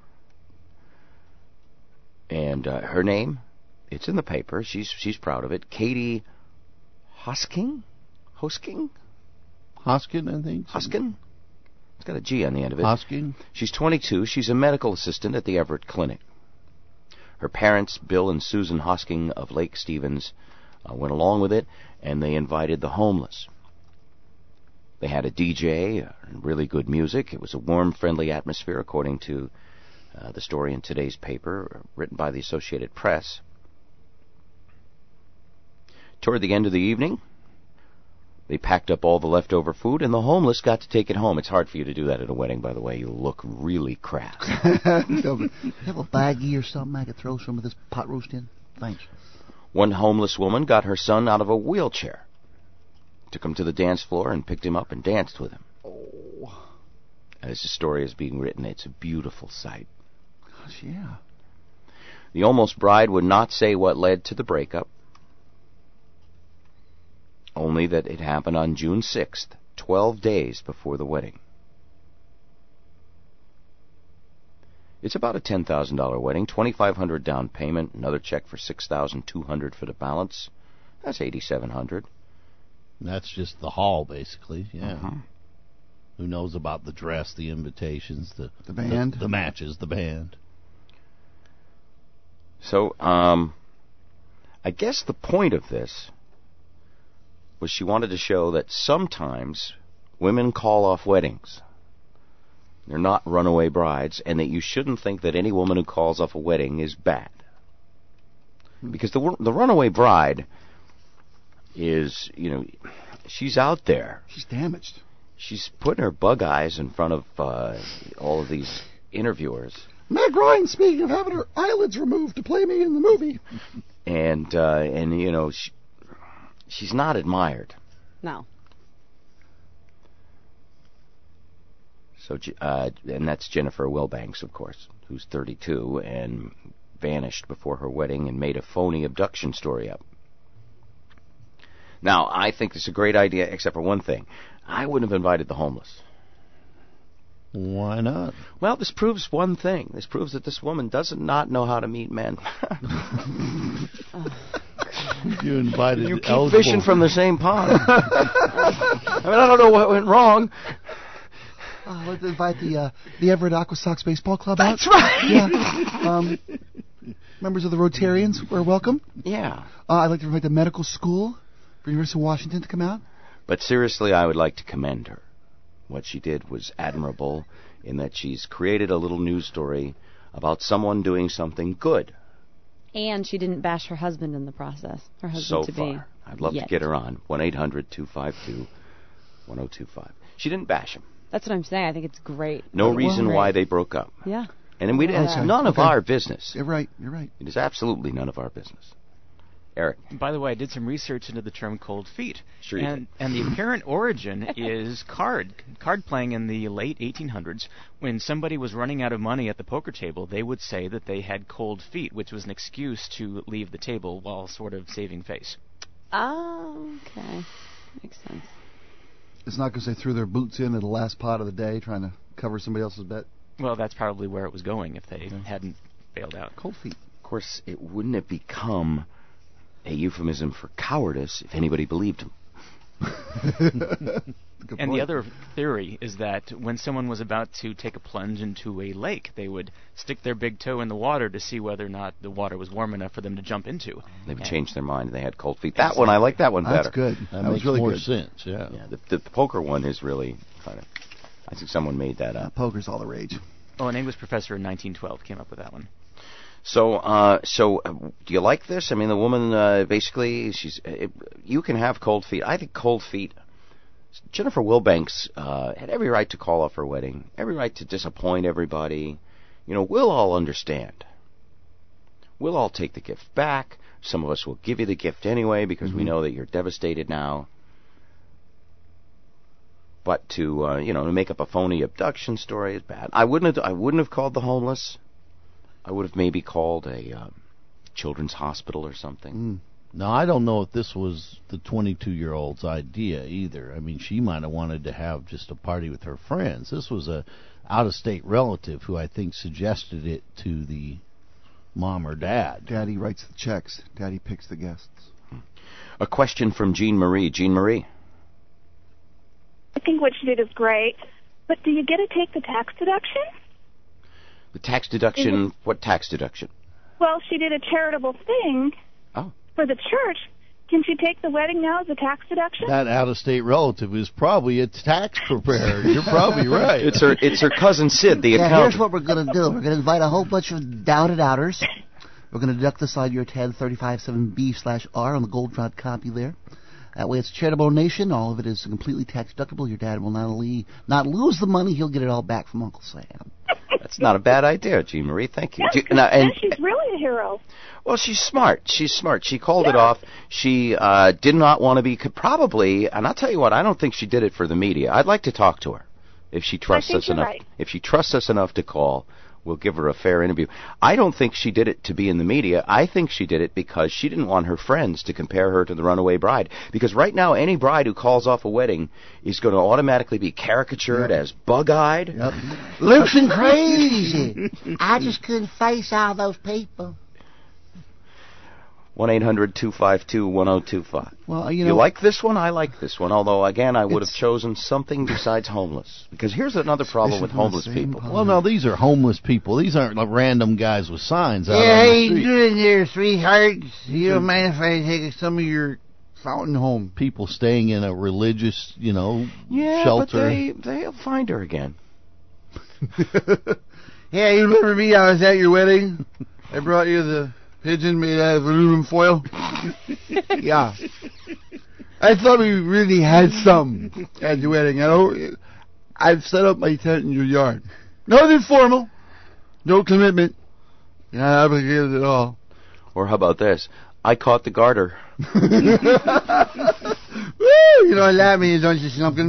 And her name, it's in the paper. She's proud of it. Katie Hosking? Hosking, I think. Hoskin? It's got a G on the end of it. Hosking. She's 22. She's a medical assistant at the Everett Clinic. Her parents, Bill and Susan Hosking of Lake Stevens, went along with it, and they invited the homeless. They had a DJ, really good music. It was a warm, friendly atmosphere, according to the story in today's paper, written by the Associated Press. Toward the end of the evening, they packed up all the leftover food, and the homeless got to take it home. It's hard for you to do that at a wedding, by the way. You look really crass. You have a baggie or something I could throw some of this pot roast in? Thanks. One homeless woman got her son out of a wheelchair, took him to the dance floor, and picked him up and danced with him. Oh. As the story is being written, it's a beautiful sight. Gosh, yeah. The almost bride would not say what led to the breakup, only that it happened on June 6th, 12 days before the wedding. It's about a $10,000 wedding, $2,500 down payment, another check for $6,200 for the balance. That's $8,700. That's just the hall, basically. Yeah. Uh-huh. Who knows about the dress, the invitations, the band, the matches, the band. So, I guess the point of this was she wanted to show that sometimes women call off weddings. They're not runaway brides, and that you shouldn't think that any woman who calls off a wedding is bad. Because the runaway bride is, she's out there. She's damaged. She's putting her bug eyes in front of all of these interviewers. Meg Ryan, speaking of having her eyelids removed to play me in the movie. And she's not admired. No. So, and that's Jennifer Wilbanks, of course, who's 32 and vanished before her wedding and made a phony abduction story up. Now, I think it's a great idea, except for one thing. I wouldn't have invited the homeless. Why not? Well, this proves one thing. This proves that this woman does not know how to meet men. You invited You keep fishing from the same pond. I don't know what went wrong. Let's invite the Everett Aqua Sox Baseball Club out. That's right. Yeah. Members of the Rotarians are welcome. Yeah. I'd like to invite the medical school for University of Washington to come out. But seriously, I would like to commend her. What she did was admirable in that she's created a little news story about someone doing something good. And she didn't bash her husband in the process. Her husband So to be. far. I'd love to get her on. 1-800-252-1025. She didn't bash him. That's what I'm saying. I think it's great. No reason why they broke up. Yeah. And it's none of our business. You're right. You're right. It is absolutely none of our business. Eric. By the way, I did some research into the term cold feet. Sure you did. And the apparent origin is card playing in the late 1800s. When somebody was running out of money at the poker table, they would say that they had cold feet, which was an excuse to leave the table while sort of saving face. Oh, okay. Makes sense. It's not because they threw their boots in at the last pot of the day trying to cover somebody else's bet. Well, that's probably where it was going if they hadn't bailed out. Cold feet. Of course, wouldn't it become a euphemism for cowardice if anybody believed him? And the other theory is that when someone was about to take a plunge into a lake, they would stick their big toe in the water to see whether or not the water was warm enough for them to jump into. They would change their mind. They had cold feet. That one, I like that one better. That's good. That makes really more good. sense, yeah. The poker one is really kind of... I think someone made that up. Poker's all the rage. Oh, an English professor in 1912 came up with that one. So, do you like this? I mean, the woman basically, you can have cold feet. I think cold feet. Jennifer Wilbanks had every right to call off her wedding, every right to disappoint everybody. We'll all understand. We'll all take the gift back. Some of us will give you the gift anyway because we know that you're devastated now. But to make up a phony abduction story is bad. I wouldn't have called the homeless. I would have maybe called a children's hospital or something. Now, I don't know if this was the 22-year-old's idea either. I mean, she might have wanted to have just a party with her friends. This was a out-of-state relative who I think suggested it to the mom or dad. Daddy writes the checks. Daddy picks the guests. A question from Jean Marie. Jean Marie. I think what she did is great, but do you get to take the tax deduction? The tax deduction, what tax deduction? Well, she did a charitable thing for the church. Can she take the wedding now as a tax deduction? That out-of-state relative is probably a tax preparer. You're probably right. It's her cousin Sid, the accountant. Here's what we're going to do. We're going to invite a whole bunch of doubted-outers. We're going to deduct this on your 1035.7B/R on the Goldrod copy there. That way it's charitable donation. All of it is completely tax-deductible. Your dad will not lose the money. He'll get it all back from Uncle Sam. That's not a bad idea, Jean Marie. Thank you. Yes, And she's really a hero. well, she's smart. She called it off. She did not want to be probably. And I'll tell you what. I don't think she did it for the media. I'd like to talk to her if she trusts us enough. Right. If she trusts us enough to call, we'll give her a fair interview. I don't think she did it to be in the media. I think she did it because she didn't want her friends to compare her to the runaway bride. Because right now, any bride who calls off a wedding is going to automatically be caricatured as bug-eyed. Yep. Loose and crazy. I just couldn't face all those people. 1-800-252-1025. Well, you like this one? I like this one. Although, again, I would have chosen something besides homeless. Because here's another problem with homeless people. Well, no, these are homeless people. These aren't like random guys with signs out on Yeah, the how you street. doing there, sweetheart? You don't mind if I take some of your fountain home? People staying in a religious, Yeah, shelter. but they'll find her again. Yeah, you remember me? I was at your wedding. I brought you the pigeon made out of aluminum foil. Yeah. I thought we really had some at the wedding. I've set up my tent in your yard. Nothing formal. No commitment. Not obligated at all. Or how about this? I caught the garter. Woo! You know what that means, don't you, something?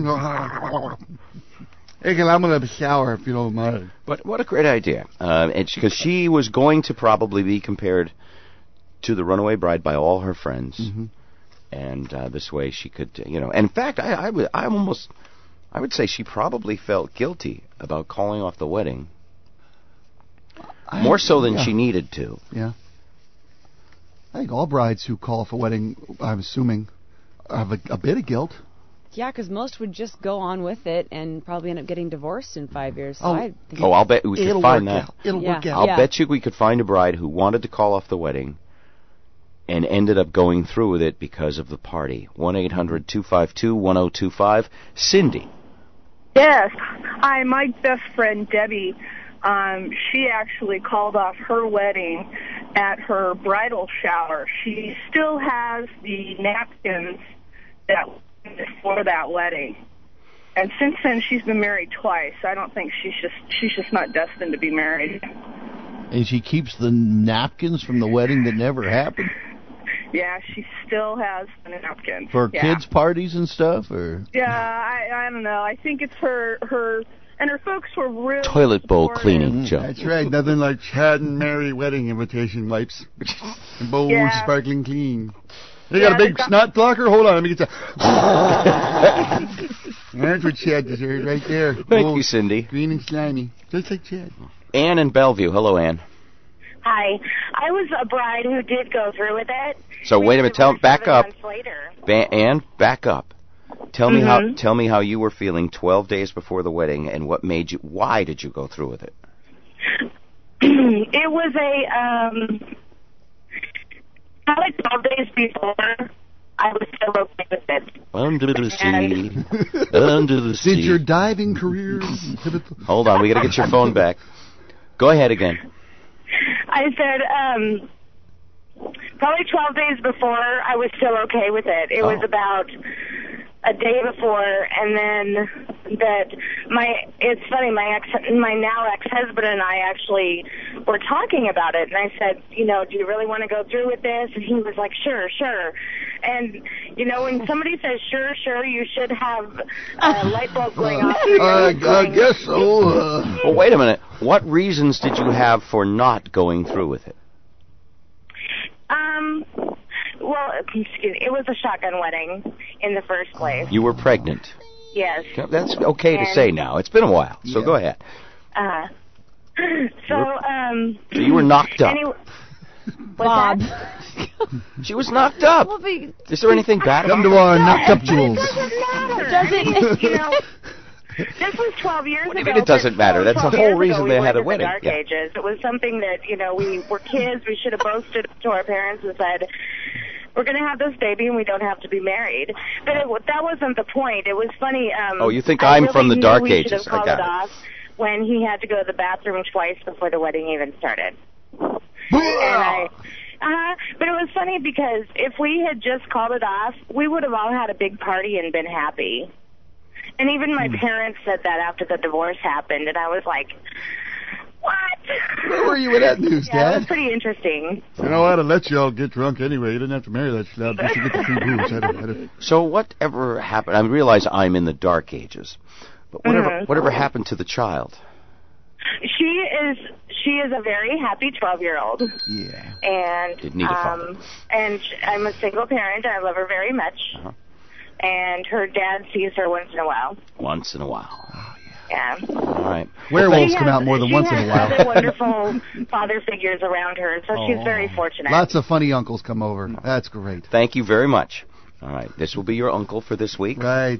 Hey, I'm going to have a shower if you don't mind. But what a great idea. It's because she was going to probably be compared to the runaway bride by all her friends. Mm-hmm. And this way she could, And in fact, I would say she probably felt guilty about calling off the wedding. More so than she needed to. Yeah. I think all brides who call off a wedding, I'm assuming, have a bit of guilt. Yeah, because most would just go on with it and probably end up getting divorced in 5 years. So I think I'll bet we could find that. It'll work out. I'll bet you we could find a bride who wanted to call off the wedding and ended up going through with it because of the party. 1-800-252-1025. Cindy. Yes. Hi, my best friend, Debbie, she actually called off her wedding at her bridal shower. She still has the napkins that before that wedding. And since then, she's been married twice. I don't think she's just not destined to be married. And she keeps the napkins from the wedding that never happened? Yeah, she still has the napkins. For kids' parties and stuff? Or Yeah, I don't know. I think it's her and her folks were really toilet bowl supportive. cleaning, Joe. That's right. Nothing like Chad and Mary wedding invitation wipes. And bowls sparkling clean. They got a big snot blocker? Hold on, let me get that. That's what Chad deserves right there. Thank you, Cindy. Green and slimy. Just like Chad. Ann in Bellevue. Hello, Ann. Hi. I was a bride who did go through with it. So wait a minute. Back up. Later. Ann, back up. Tell me how you were feeling 12 days before the wedding, and why did you go through with it? It was probably 12 days before. I was still okay with it. Under the sea, under the sea. Did your diving career? Hold on, we got to get your phone back. Go ahead again. I said, probably 12 days before, I was still okay with it. It was about a day before, and then it's funny, my now ex-husband and I actually were talking about it, and I said, do you really want to go through with this? And he was like, sure. And, when somebody says sure, you should have a light bulb going off. I guess so. Well, wait a minute. What reasons did you have for not going through with it? well, it was a shotgun wedding in the first place. You were pregnant. Yes. That's okay to say now. It's been a while, so go ahead. So you were knocked up. Bob. She was knocked up. Well, Is there anything bad about Come to our knocked up jewels. It doesn't, you know. This was 12 years ago. What do you mean it doesn't matter? That's the whole reason they had a wedding. Dark ages. It was something that, you know, we were kids. We should have both stood up to our parents and said, we're going to have this baby and we don't have to be married. But that wasn't the point. It was funny. You think I'm from the dark ages. I got it. Off when he had to go to the bathroom twice before the wedding even started. And but it was funny because if we had just called it off, we would have all had a big party and been happy. And even my parents said that after the divorce happened, and I was like, what? Where were you with that news, Yeah, it Dad? was pretty interesting. You know, I'd have let you all get drunk anyway. You didn't have to marry that schlub just to get the free booze. So whatever happened, I realize I'm in the dark ages, but whatever happened to the child? She is a very happy 12-year-old. Yeah. And Didn't need a father. And I'm a single parent. I love her very much. And her dad sees her once in a while. Once in a while. Yeah. All right. Werewolves come out more than once in a while. She has other wonderful father figures around her, so she's very fortunate. Lots of funny uncles come over. That's great. Thank you very much. All right. This will be your uncle for this week. Right.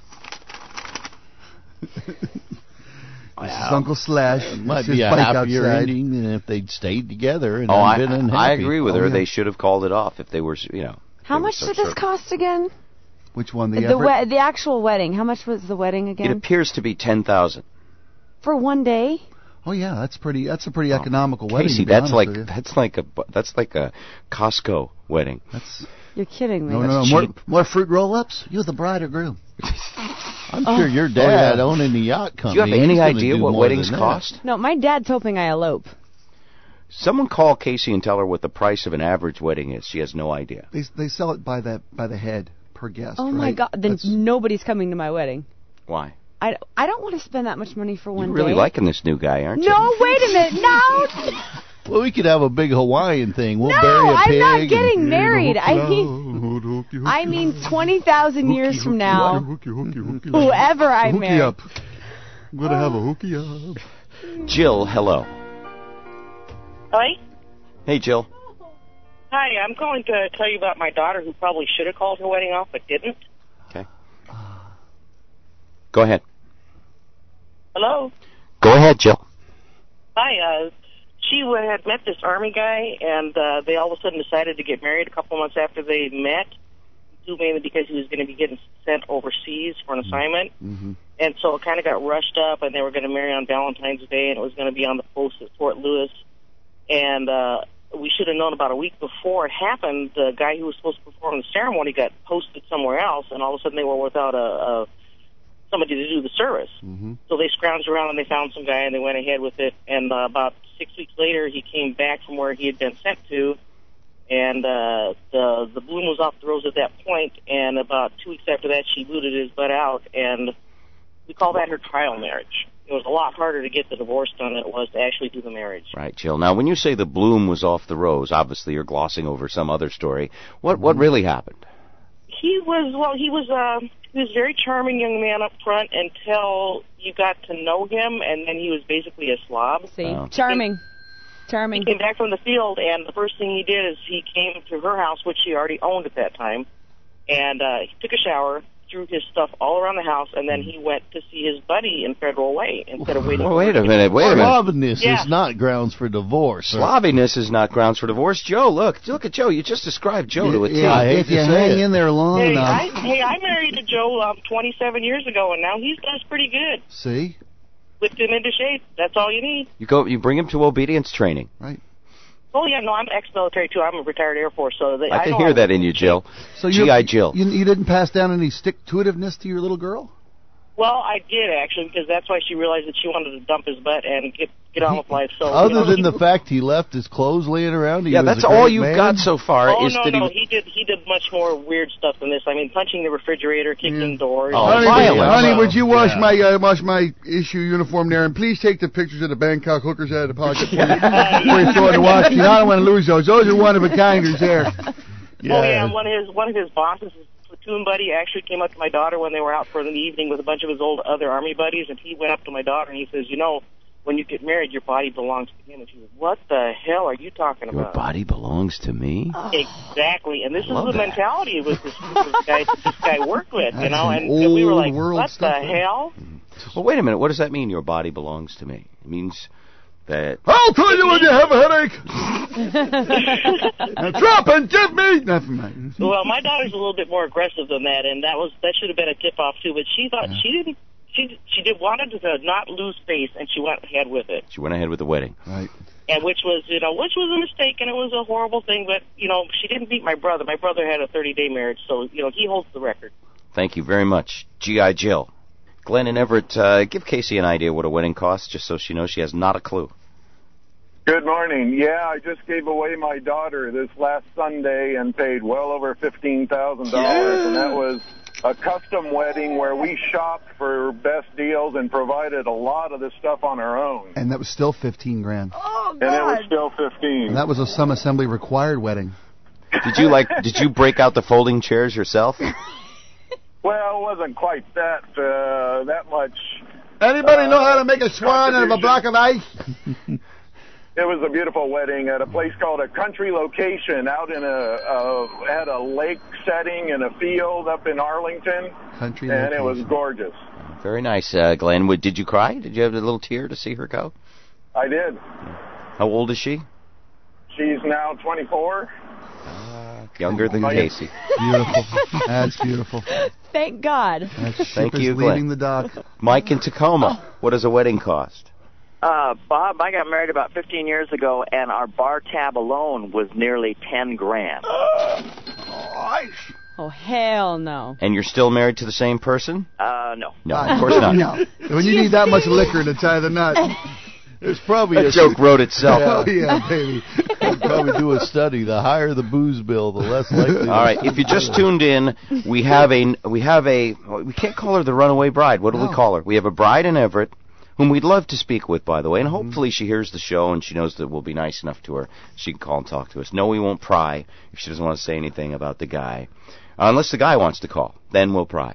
This is Uncle Slash. Might be a happier ending than if they'd stayed together and been unhappy. I agree with her. They should have called it off if they were, How much did this cost again? Which one? The actual wedding. How much was the wedding again? It appears to be $10,000 for one day. Oh yeah, that's a pretty economical wedding. Casey, that's like a Costco wedding. You're kidding me. No. More fruit roll-ups. You the bride or groom? I'm sure your dad owning the yacht company. Do you have any idea what weddings cost? No, my dad's hoping I elope. Someone call Casey and tell her what the price of an average wedding is. She has no idea. They sell it by the head per guest. Oh my God! Then nobody's coming to my wedding. Why? I don't want to spend that much money for one day. You're really liking this new guy, aren't you? No, wait a minute. No. Well, we could have a big Hawaiian thing. We'll bury a pig. I'm not getting married. I mean 20,000 years from now, whoever I marry. I'm going to have a hooky up. Jill, hello. Hi. Hey, Jill. Hi, I'm calling to tell you about my daughter who probably should have called her wedding off but didn't. Okay. Go ahead. Hello? Go ahead, Jill. Hi, she had met this Army guy, and they all of a sudden decided to get married a couple months after they met, mainly because he was going to be getting sent overseas for an assignment. Mm-hmm. And so it kind of got rushed up, and they were going to marry on Valentine's Day, and it was going to be on the post at Fort Lewis. And we should have known about a week before it happened. The guy who was supposed to perform the ceremony got posted somewhere else, and all of a sudden they were without somebody to do the service. Mm-hmm. So they scrounged around and they found some guy and they went ahead with it. And about 6 weeks later, he came back from where he had been sent to, and the bloom was off the rose at that point. And about 2 weeks after that, she booted his butt out, and we call that her trial marriage. It was a lot harder to get the divorce done than it was to actually do the marriage. Right, Jill. Now, when you say the bloom was off the rose, obviously you're glossing over some other story. What really happened? He was a very charming young man up front until you got to know him, and then he was basically a slob. See, charming. He came back from the field, and the first thing he did is he came to her house, which she already owned at that time, and he took a shower, threw his stuff all around the house, and then he went to see his buddy in Federal Way instead of waiting. Well, wait a minute. Slobbiness is not grounds for divorce. Slobbiness is not grounds for divorce. Joe, look at Joe. You just described Joe to a T. If you hang in there long enough. I married a Joe 27 years ago, and now he's does pretty good. See? Whipped him into shape. That's all you need. You bring him to obedience training. Right. Oh, yeah, no, I'm ex-military, too. I'm a retired Air Force, so I can hear that in you, Jill. So G.I. Jill. You didn't pass down any stick-to-itiveness to your little girl? Well, I did, actually, because that's why she realized that she wanted to dump his butt and get on with life. So, other than the fact he left his clothes laying around, that's all you've got so far. He did much more weird stuff than this. I mean, punching the refrigerator, kicking doors. Honey, would you wash my issue uniform there, and please take the pictures of the Bangkok hookers out of the pocket before you throw in the wash. I don't want to lose those. Those are one of a kinders there. Oh yeah, and one of his bosses, his platoon buddy, actually came up to my daughter when they were out for the evening with a bunch of his old other Army buddies, and he went up to my daughter and he says, you know, when you get married, your body belongs to him. And she said, what the hell are you talking Your about? body belongs to me? Exactly, and this is love the that. mentality with this guy worked with, you know, and we were like, what the hell? Well, wait a minute. What does that mean, your body belongs to me? It means that... I'll tell you when you have a headache. Now drop and give me... Never mind. Well, my daughter's a little bit more aggressive than that, and that should have been a tip-off, too, but she thought wanted to not lose face, and she went ahead with it. She went ahead with the wedding. Right. And which was a mistake, and it was a horrible thing, but, she didn't beat my brother. My brother had a 30-day marriage, so, he holds the record. Thank you very much, G.I. Jill. Glenn and Everett, give Casey an idea what a wedding costs, just so she knows she has not a clue. Good morning. Yeah, I just gave away my daughter this last Sunday and paid well over $15,000, and that was a custom wedding where we shopped for best deals and provided a lot of the stuff on our own. And that was still $15,000. Oh, God. And it was still 15. And that was a some assembly required wedding. Did you break out the folding chairs yourself? Well, it wasn't quite that much. Anybody know how to make a swan out of a block of ice? It was a beautiful wedding at a place called a Country Location out in had a lake setting in a field up in Arlington. Country and Location. It was gorgeous. Very nice, Glenn. Did you cry? Did you have a little tear to see her go? I did. How old is she? She's now 24. Younger than Casey. Beautiful. That's beautiful. Thank God. That ship Thank is you, leaving Glenn. the dock. Mike in Tacoma. What does a wedding cost? Bob, I got married about 15 years ago, and our bar tab alone was nearly $10,000. Oh, hell no. And you're still married to the same person? No. No, of course not. No. When you need that much liquor to tie the knot. There's probably That joke wrote itself. Oh, yeah, baby. I'd probably do a study. The higher the booze bill, the less likely. All right, if you just tuned in, we can't call her the runaway bride. What do we call her? We have a bride in Everett, whom we'd love to speak with, by the way, and hopefully she hears the show and she knows that we'll be nice enough to her. She can call and talk to us. No, we won't pry if she doesn't want to say anything about the guy. Unless the guy wants to call. Then we'll pry.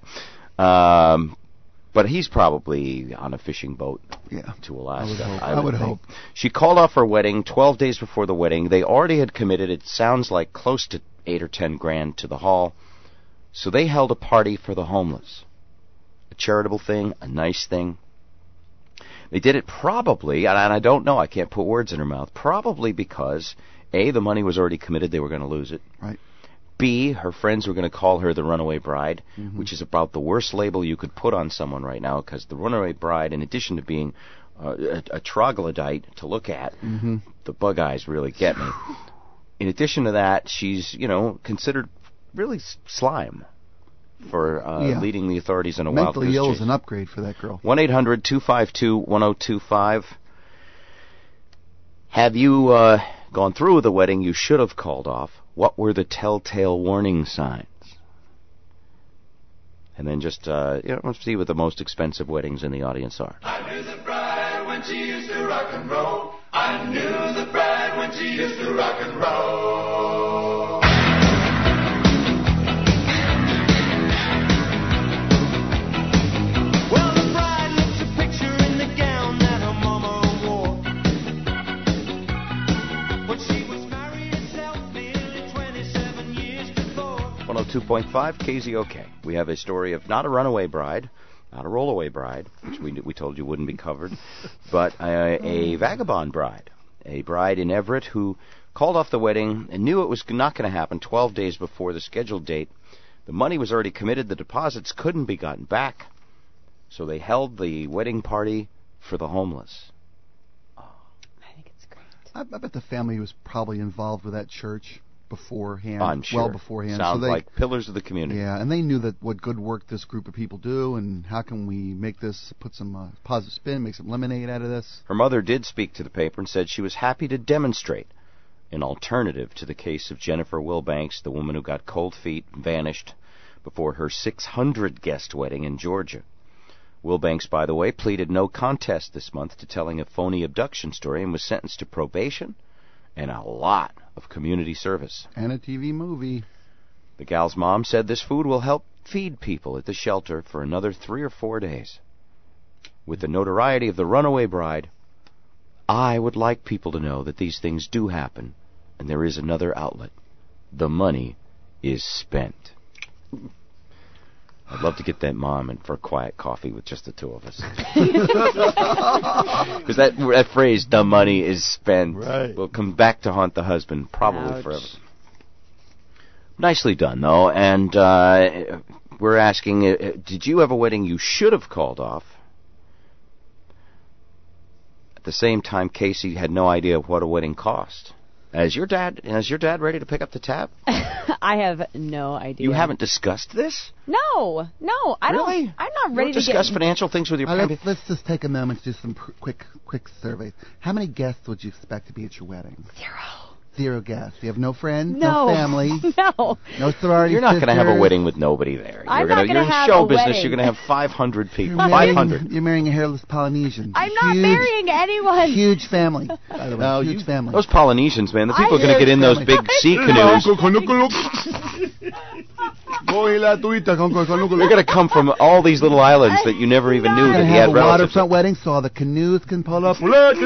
But he's probably on a fishing boat to Alaska. I would hope. She called off her wedding 12 days before the wedding. They already had committed, it sounds like, close to $8,000 or $10,000 to the hall. So they held a party for the homeless. A charitable thing, a nice thing. They did it probably, and I don't know, I can't put words in her mouth, probably because, A, the money was already committed, they were going to lose it. Right. B, her friends were going to call her the runaway bride, which is about the worst label you could put on someone right now, because the runaway bride, in addition to being a troglodyte to look at, the bug eyes really get me. In addition to that, she's, considered really slime for leading the authorities in a wild Mentally ill is an upgrade for that girl. 1-800-252-1025. Have you gone through with the wedding you should have called off? What were the telltale warning signs? And then just, let's see what the most expensive weddings in the audience are. I knew the bride when she used to rock and roll. I knew the bride when she used to rock and roll. Well, the bride looks a picture in the gown that her mama wore when she was married herself nearly 27 years before. 102.5 KZOK. We have a story of not a runaway bride, not a rollaway bride, which we told you wouldn't be covered, but a vagabond bride. A bride in Everett who called off the wedding and knew it was not going to happen 12 days before the scheduled date. The money was already committed. The deposits couldn't be gotten back. So they held the wedding party for the homeless. I bet the family was probably involved with that church beforehand. I'm sure. Well beforehand. Sounds so like pillars of the community. Yeah, and they knew that what good work this group of people do, and how can we make this, put some positive spin, make some lemonade out of this. Her mother did speak to the paper and said she was happy to demonstrate an alternative to the case of Jennifer Wilbanks, the woman who got cold feet and vanished before her 600-guest wedding in Georgia. Wilbanks, by the way, pleaded no contest this month to telling a phony abduction story and was sentenced to probation and a lot of community service. And a TV movie. The gal's mom said this food will help feed people at the shelter for another 3 or 4 days. With the notoriety of the runaway bride, I would like people to know that these things do happen, and there is another outlet. The money is spent. I'd love to get that mom in for a quiet coffee with just the two of us. Because that phrase, the money is spent, will come back to haunt the husband probably forever. Nicely done, though. And we're asking, did you have a wedding you should have called off? At the same time, Casey had no idea what a wedding cost. Is your dad ready to pick up the tab? I have no idea. You haven't discussed this? No, I Really? don't. I'm not ready You don't to discuss financial things with your parents? Let's just take a moment to do some quick surveys. How many guests would you expect to be at your wedding? 0 guests. You have no friends, no family, no sorority. You're not going to have a sisters. wedding with nobody there. I'm You're not gonna in have show a business. wedding. You're going to have 500 people. You're 500. You're marrying a hairless Polynesian. I'm not marrying anyone. Huge family, by the way. Huge family. Those Polynesians, man, the people are going to get in those big sea canoes. They're going to come from all these little islands that you never even knew that he had a relatives. waterfront wedding, so all the canoes can pull up.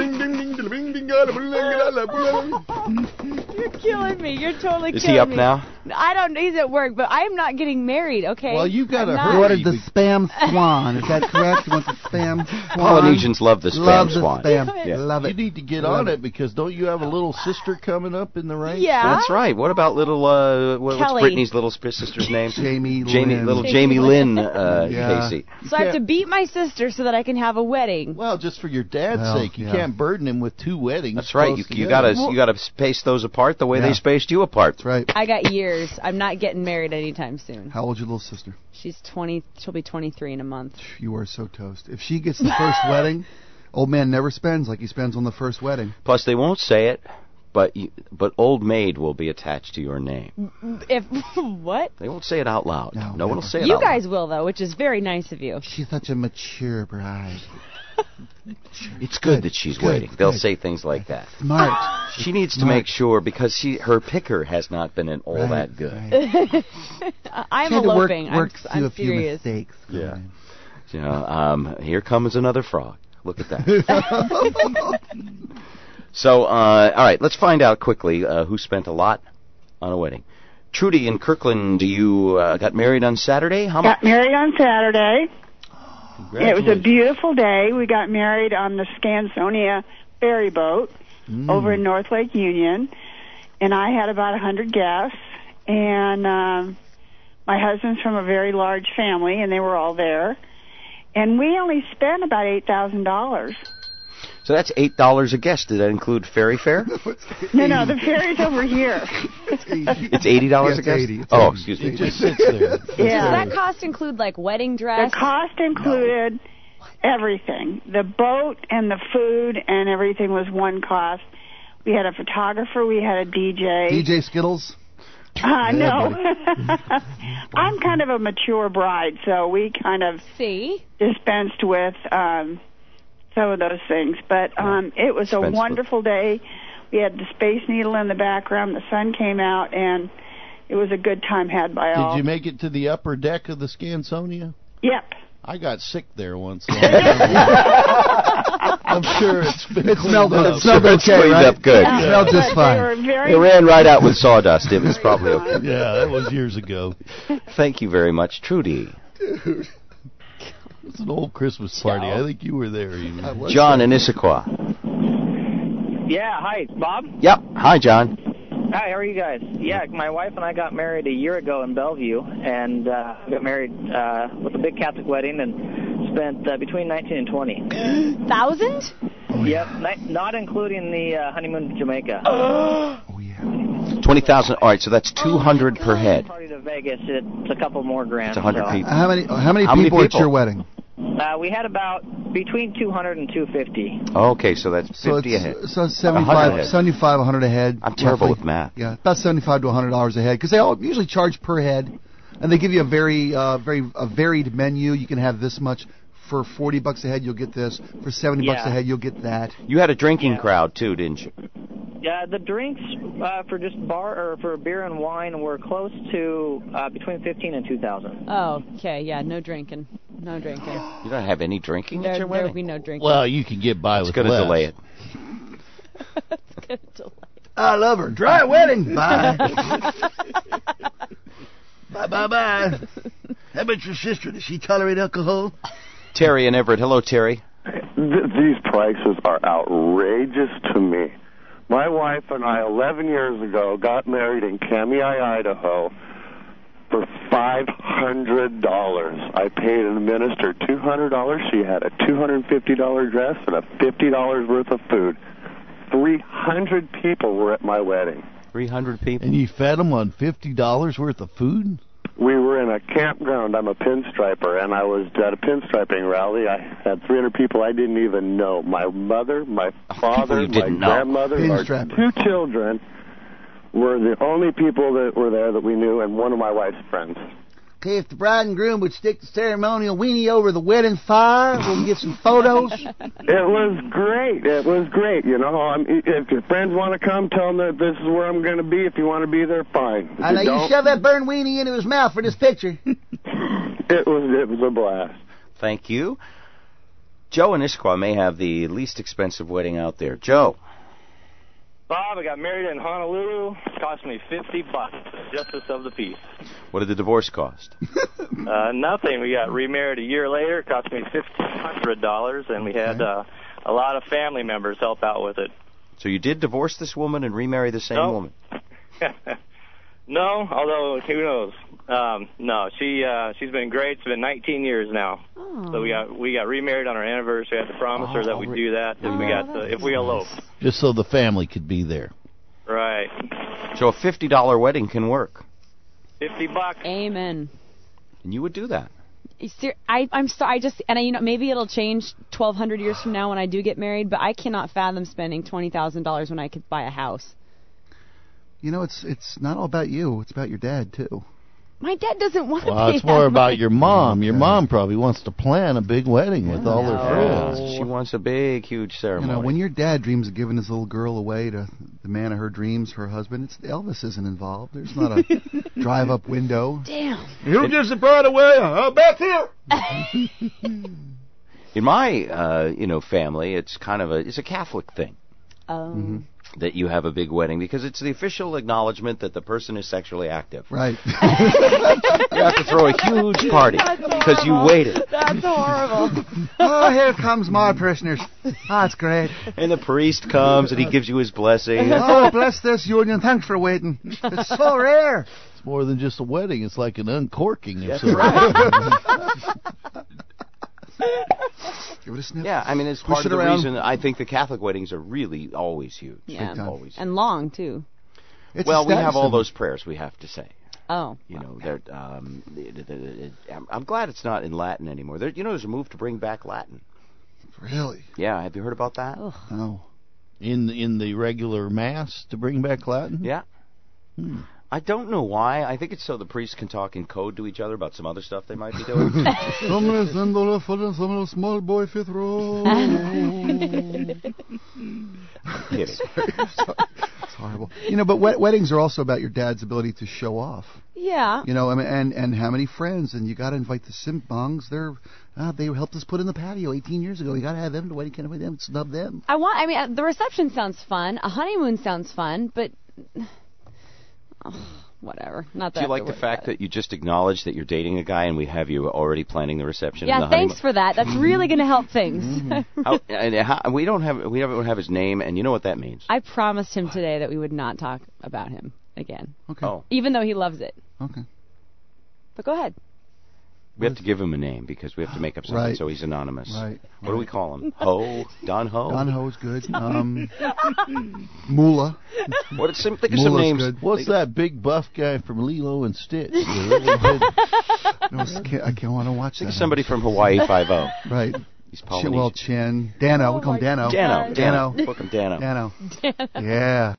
You're killing me. You're totally killing me. Is he up now? I don't know. He's at work, but I'm not getting married, okay? Well, you ordered the spam swan. Is that correct? You want the spam swan? Polynesians love the spam swan. Yeah. Love it. You need to get on it because don't you have a little sister coming up in the ranks? Yeah. That's right. What about little, what's Kelly. Brittany's little sister's name? Jamie Lynn. Little Jamie Lynn, Yeah. Casey. So I have to beat my sister so that I can have a wedding. Well, just for your dad's sake, you can't burden him with 2 weddings. That's right. You gotta space those apart the way they spaced you apart. That's right. I got years. I'm not getting married anytime soon. How old's your little sister? She's 20. She'll be 23 in a month. You are so toast. If she gets the first wedding, old man never spends like he spends on the first wedding. Plus, they won't say it, but old maid will be attached to your name. If what? They won't say it out loud. No one will say it You out loud. guys will, though, which is very nice of you. She's such a mature bride. It's good that she's waiting. They'll say things like that. Smart. She needs to make sure because her picker has not been all that good. I'm She had to eloping. work I'm through a few serious. mistakes. Yeah. Here comes another frog. Look at that. So, all right, let's find out quickly who spent a lot on a wedding. Trudy in Kirkland, you got married on Saturday? How much? Got married on Saturday. It was a beautiful day. We got married on the Scansonia ferry boat over in North Lake Union, and I had about 100 guests, and my husband's from a very large family, and they were all there, and we only spent about $8,000. So that's $8 a guest. Did that include ferry fare? No, the ferry's over here. It's $80 a guest? 80. It's Oh, 80. excuse me. It just sits there. Yeah. Does that cost include, like, wedding dress? The cost included everything. The boat and the food and everything was one cost. We had a photographer. We had a DJ. DJ Skittles? No. I'm kind of a mature bride, so we kind of dispensed with some of those things. But it was a wonderful day. We had the Space Needle in the background. The sun came out, and it was a good time had by all. Did you make it to the upper deck of the Scansonia? Yep. I got sick there once. I'm sure it's been It smelled cleaned up. It smelled okay, Cleaned right? up good. It smelled just fine. It ran right out with sawdust. It was probably okay. Yeah, that was years ago. Thank you very much, Trudy. Dude. It's an old Christmas party. I think you were there. John in Issaquah. Yeah, hi, Bob. Yep. Hi, John. Hi, how are you guys? Yeah, my wife and I got married a year ago in Bellevue, and got married with a big Catholic wedding and spent between 19 and 20. $1,000? Yep, not including the honeymoon to Jamaica. 20,000. All right, so that's 200 per head. Party to Vegas, it's a couple more grand. It's 100 so. people. How many people at your wedding? We had about between 200 and 250. Okay, so that's 50 a head. So 75, 100 a head. I'm terrible roughly. with math. Yeah, about $75 to $100 a head, because they all usually charge per head, and they give you a very varied menu. You can have this much for $40 a head you'll get this, for $70 a head you'll get that. You had a drinking crowd too, didn't you? Yeah, the drinks for just for beer and wine were close to between 15 and 2,000. Oh, okay, yeah, no drinking. No drinking. You don't have any drinking at your There wedding? will be no drinking. Well, you can get by with It's going to less. delay it. It's gonna delay. I love her. Dry wedding. Bye. Bye. How about your sister? Does she tolerate alcohol? Terry in Everett. Hello, Terry. These prices are outrageous to me. My wife and I, 11 years ago, got married in Kamiah, Idaho, for $500. I paid a minister $200. She had a $250 dress and a $50 worth of food. 300 people were at my wedding. 300 people? And you fed them on $50 worth of food? We were in a campground. I'm a pinstriper, and I was at a pinstriping rally. I had 300 people I didn't even know. My mother, my father, my grandmother, our 2 children were the only people that were there that we knew, and one of my wife's friends. Okay, if the bride and groom would stick the ceremonial weenie over the wedding fire, we'll get some photos. It was great. It was great. You know, if your friends want to come, tell them that this is where I'm going to be. If you want to be there, fine. If I know you shove that burn weenie into his mouth for this picture. It was a blast. Thank you. Joe in Issaquah may have the least expensive wedding out there. Joe. Bob, I got married in Honolulu. It cost me $50. Justice of the peace. What did the divorce cost? Nothing. We got remarried a year later. It cost me $1,500, and we had a lot of family members help out with it. So you did divorce this woman and remarry the same woman? No, although who knows? No, she's been great. It's been 19 years now. Oh. So we got remarried on our anniversary. I had to promise her that we'd do that if we elope. Just so the family could be there. Right. So a $50 wedding can work. $50. Amen. And you would do that. I'm sorry. Maybe it'll change 1,200 years from now when I do get married, but I cannot fathom spending $20,000 when I could buy a house. You know, it's not all about you. It's about your dad, too. My dad doesn't want to Well, pay it's more that about much. your mom. Your mom probably wants to plan a big wedding with all her friends. She wants a big, huge ceremony. You know, when your dad dreams of giving his little girl away to the man of her dreams, her husband, Elvis isn't involved. There's not a drive-up window. Damn. You just brought away back here. In my, family, it's kind of it's a Catholic thing. Oh. That you have a big wedding because it's the official acknowledgement that the person is sexually active. Right. You have to throw a huge party because you waited. That's horrible. Oh, here comes my prisoners. That's great. And the priest comes and he gives you his blessing. Oh, bless this union. Thanks for waiting. It's so rare. It's more than just a wedding. It's like an uncorking. That's of Give it a sniff. Yeah, I mean, it's part of the reason I think the Catholic weddings are really always huge. Yeah. Always. And long, too. Well, we have all those prayers, we have to say. Oh. You know, I'm glad it's not in Latin anymore. There's a move to bring back Latin. Really? Yeah, have you heard about that? Ugh. No. In the regular Mass to bring back Latin? Yeah. I don't know why. I think it's so the priests can talk in code to each other about some other stuff they might be doing. Some small boy fifth row. Kidding. It's horrible. You know, but weddings are also about your dad's ability to show off. Yeah. You know, I mean, and how many friends, and you got to invite the Simpbongs. They helped us put in the patio 18 years ago. You got to have them to the wedding. Can't invite them. Snub them. The reception sounds fun. A honeymoon sounds fun, but. Whatever. Not that. Do you like the fact that you just acknowledged that you're dating a guy and we have you already planning the reception? Yeah, and the thanks for that. That's really going to help things. We don't have his name, and you know what that means. I promised him today that we would not talk about him again. Okay. Oh. Even though he loves it. Okay. But go ahead. We have to give him a name because we have to make up something so he's anonymous. Right. What do we call him? Ho? Don Ho? Don Ho's good. Moolah. Think of some names. Good. What's that big buff guy from Lilo and Stitch? I can't want to watch Think that. of somebody from Hawaii Five-0. Right. He's Polynesian. Chen. Dano. We call him Dano. Dano. Book him Dano. Dano. Yeah.